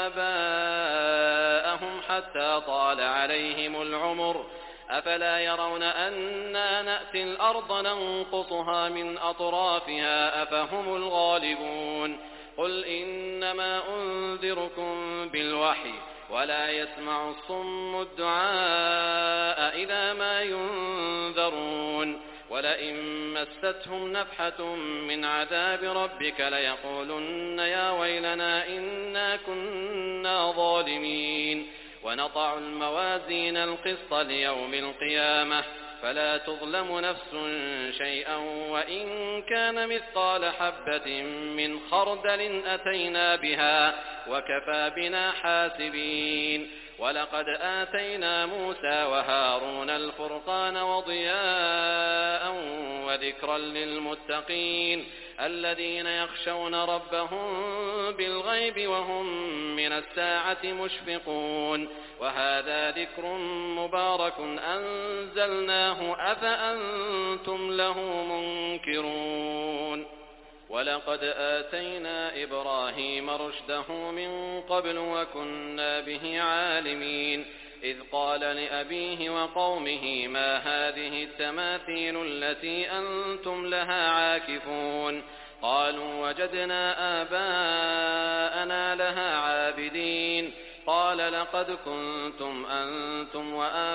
Speaker 6: وآباءهم حتى طال عليهم العمر أفلا يرون أنا نأتي الأرض ننقصها من أطرافها أفهم الغالبون قل إنما أنذركم بالوحي ولا يسمع الصم الدعاء إذا ما ينذرون ولئن مستهم نفحة من عذاب ربك ليقولن يا ويلنا إنا كنا ظالمين ونضع الموازين القسط ليوم القيامة فلا تظلم نفس شيئا وإن كان مثقال حبة من خردل أتينا بها وكفى بنا حاسبين ولقد آتينا موسى وهارون الفرقان وضياء وذكرا للمتقين الذين يخشون ربهم بالغيب وهم من الساعة مشفقون وهذا ذكر مبارك أنزلناه أفأنتم له منكرون ولقد آتينا إبراهيم رشده من قبل وكنا به عالمين إذ قال لأبيه وقومه ما هذه التماثيل التي أنتم لها عاكفون قالوا وجدنا آباءنا لها عابدين قال لقد كنتم أنتم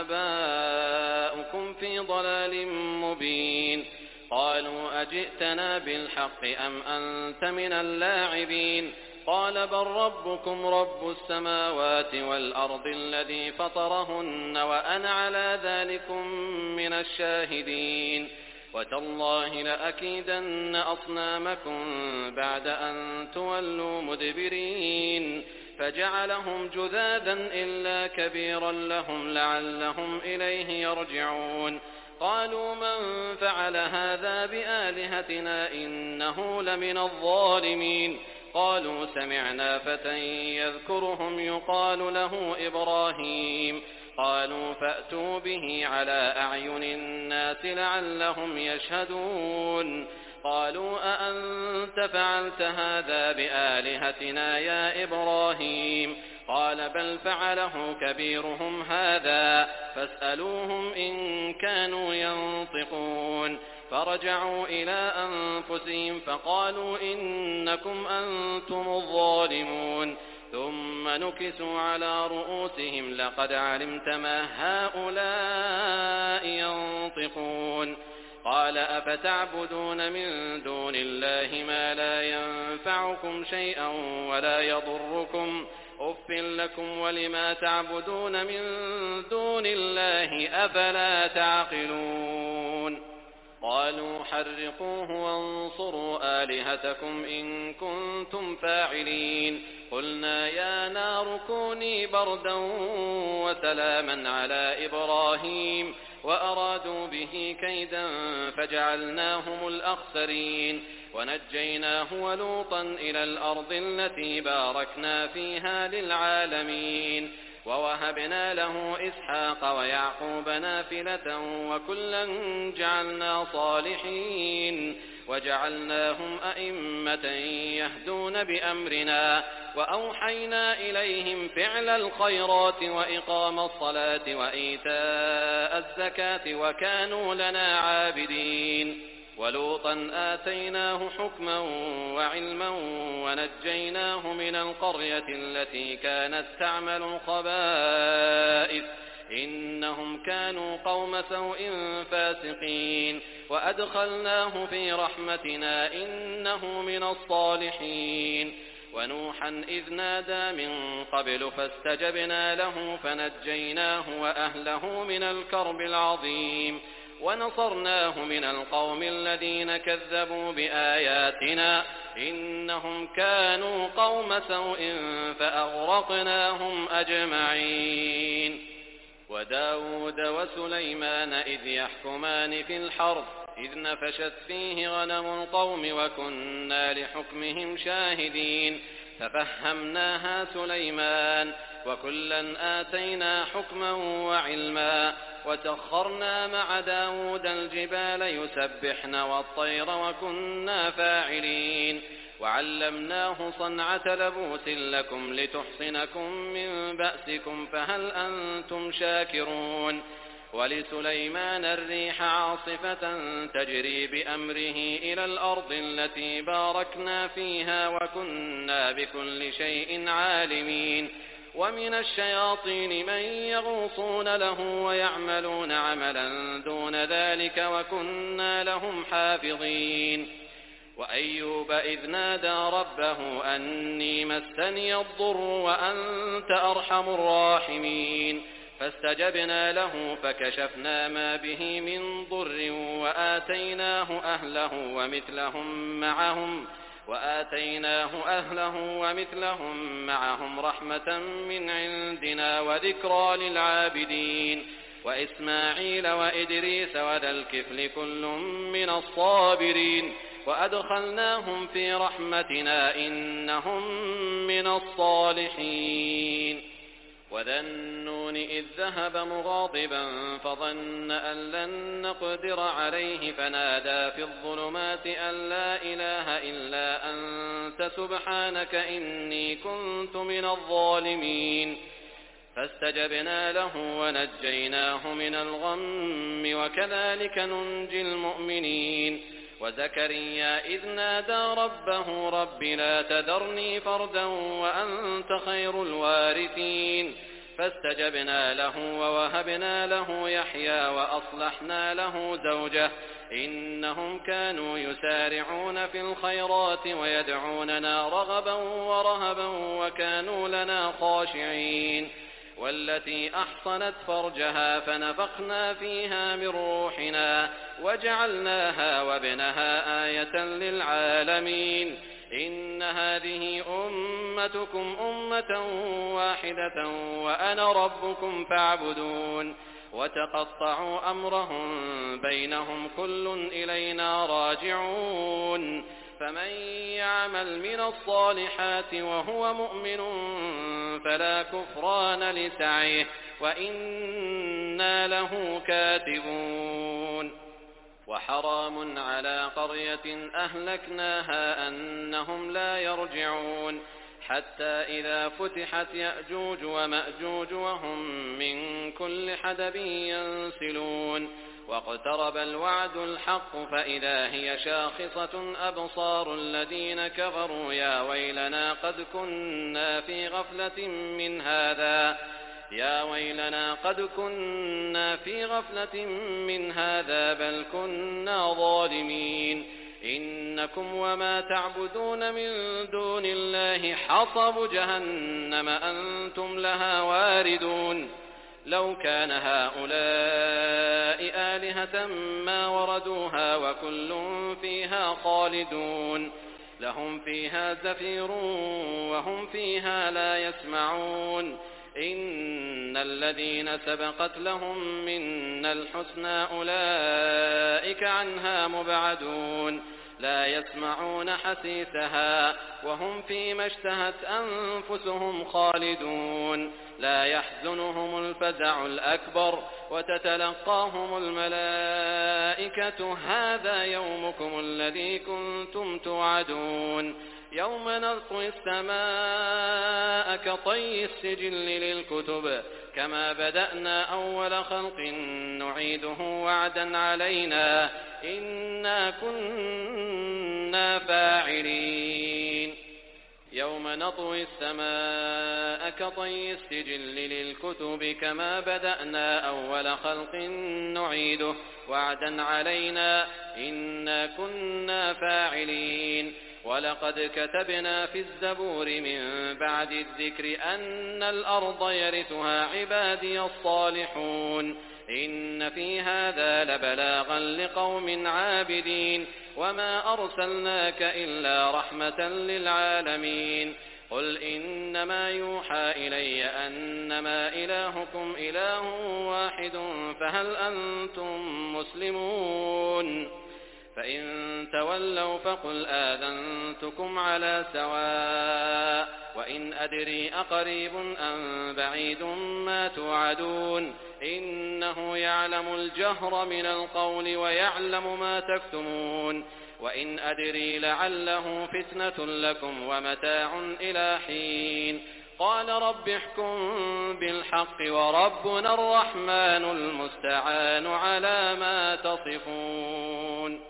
Speaker 6: وآباؤكم في ضلال مبين قالوا أجئتنا بالحق أم أنت من اللاعبين قال بل ربكم رب السماوات والأرض الذي فطرهن وأنا على ذلكم من الشاهدين وتالله لأكيدن أصنامكم بعد أن تولوا مدبرين فجعلهم جذاذا إلا كبيرا لهم لعلهم إليه يرجعون قالوا من فعل هذا بآلهتنا إنه لمن الظالمين قالوا سمعنا فتى يذكرهم يقال له إبراهيم قالوا فأتوا به على أعين الناس لعلهم يشهدون قالوا أأنت فعلت هذا بآلهتنا يا إبراهيم قال بل فعله كبيرهم هذا فاسألوهم إن كانوا ينطقون فرجعوا إلى أنفسهم فقالوا إنكم أنتم الظالمون ثم نكسوا على رؤوسهم لقد علمت ما هؤلاء ينطقون قال أفتعبدون من دون الله ما لا ينفعكم شيئا ولا يضركم أف لكم ولما تعبدون من دون الله أفلا تعقلون قالوا حرقوه وانصروا آلهتكم إن كنتم فاعلين قلنا يا نار كوني بردا وسلاما على إبراهيم وأرادوا به كيدا فجعلناهم الأخسرين ونجيناه ولوطا إلى الأرض التي باركنا فيها للعالمين ووهبنا له إسحاق ويعقوب نافلة وكلا جعلنا صالحين وجعلناهم أئمة يهدون بأمرنا وأوحينا إليهم فعل الخيرات وإقام الصلاة وإيتاء الزكاة وكانوا لنا عابدين ولوطا آتيناه حكما وعلما ونجيناه من القرية التي كانت تعمل الخبائث إنهم كانوا قوم سوء فاسقين وأدخلناه في رحمتنا إنه من الصالحين ونوحا إذ نادى من قبل فاستجبنا له فنجيناه وأهله من الكرب العظيم ونصرناه من القوم الذين كذبوا بآياتنا إنهم كانوا قوم سوء فأغرقناهم أجمعين وداود وسليمان إذ يحكمان في الحرث إذ نفشت فيه غنم القوم وكنا لحكمهم شاهدين ففهمناها سليمان وكلا آتينا حكما وعلما وسخرنا مع داود الجبال يسبحن والطير وكنا فاعلين وعلمناه صنعة لبوس لكم لتحصنكم من بأسكم فهل أنتم شاكرون ولسليمان الريح عاصفة تجري بأمره إلى الأرض التي باركنا فيها وكنا بكل شيء عالمين ومن الشياطين من يغوصون له ويعملون عملا دون ذلك وكنا لهم حافظين وأيوب إذ نادى ربه أني مسني الضر وأنت أرحم الراحمين فاستجبنا له فكشفنا ما به من ضر وآتيناه أهله ومثلهم معهم وآتيناه أهله ومثلهم معهم رحمة من عندنا وذكرى للعابدين وإسماعيل وإدريس وذا الكفل كل من الصابرين وأدخلناهم في رحمتنا إنهم من الصالحين وذا النون إذ ذهب مغاضبا فظن أن لن نقدر عليه فنادى في الظلمات أن لا إله إلا أنت سبحانك إني كنت من الظالمين فاستجبنا له ونجيناه من الغم وكذلك ننجي المؤمنين وزكريا إذ نادى ربه رب لا تذرني فردا وأنت خير الوارثين فاستجبنا له ووهبنا له يحيى وأصلحنا له زوجه إنهم كانوا يسارعون في الخيرات ويدعوننا رغبا ورهبا وكانوا لنا خاشعين والتي أحصنت فرجها فنفخنا فيها من روحنا وجعلناها وابنها آية للعالمين إن هذه أمتكم أمة واحدة وأنا ربكم فاعبدون وتقطعوا أمرهم بينهم كل إلينا راجعون فمن يعمل من الصالحات وهو مؤمن فلا كفران لسعيه وإنا له كاتبون وحرام على قرية أهلكناها أنهم لا يرجعون حتى إذا فتحت يأجوج ومأجوج وهم من كل حدب ينسلون واقترب الوعد الحق فإذا هي شاخصة أبصار الذين كفروا يا ويلنا قد كنا في غفلة من هذا يا ويلنا قد كنا في غفلة من هذا بل كنا ظالمين إنكم وما تعبدون من دون الله حصب جهنم أنتم لها واردون لو كان هؤلاء آلهة ما وردوها وكل فيها خالدون لهم فيها زفير وهم فيها لا يسمعون إن الذين سبقت لهم منا الحسنى أولئك عنها مبعدون لا يسمعون حسيسها وهم فيما اشتهت أنفسهم خالدون لا يحزنهم الفزع الأكبر وتتلقاهم الملائكة هذا يومكم الذي كنتم توعدون يوم نطوي السماء كطي السجل للكتب كما بدأنا أول خلق نعيده وعدا علينا إنا كنا فاعلين يوم نطوي السماء كطي السجل للكتب كما بدأنا أول خلق نعيده وعدا علينا إنا كنا فاعلين ولقد كتبنا في الزبور من بعد الذكر أن الأرض يرثها عبادي الصالحون إن في هذا لبلاغا لقوم عابدين وما أرسلناك إلا رحمة للعالمين قل إنما يوحى إلي أنما إلهكم إله واحد فهل أنتم مسلمون فإن تولوا فقل آذنتكم على سواء وإن أدري أقريب أم بعيد ما توعدون إنه يعلم الجهر من القول ويعلم ما تكتمون وإن أدري لعله فتنة لكم ومتاع إلى حين قال رب احكم بالحق وربنا الرحمن المستعان على ما تصفون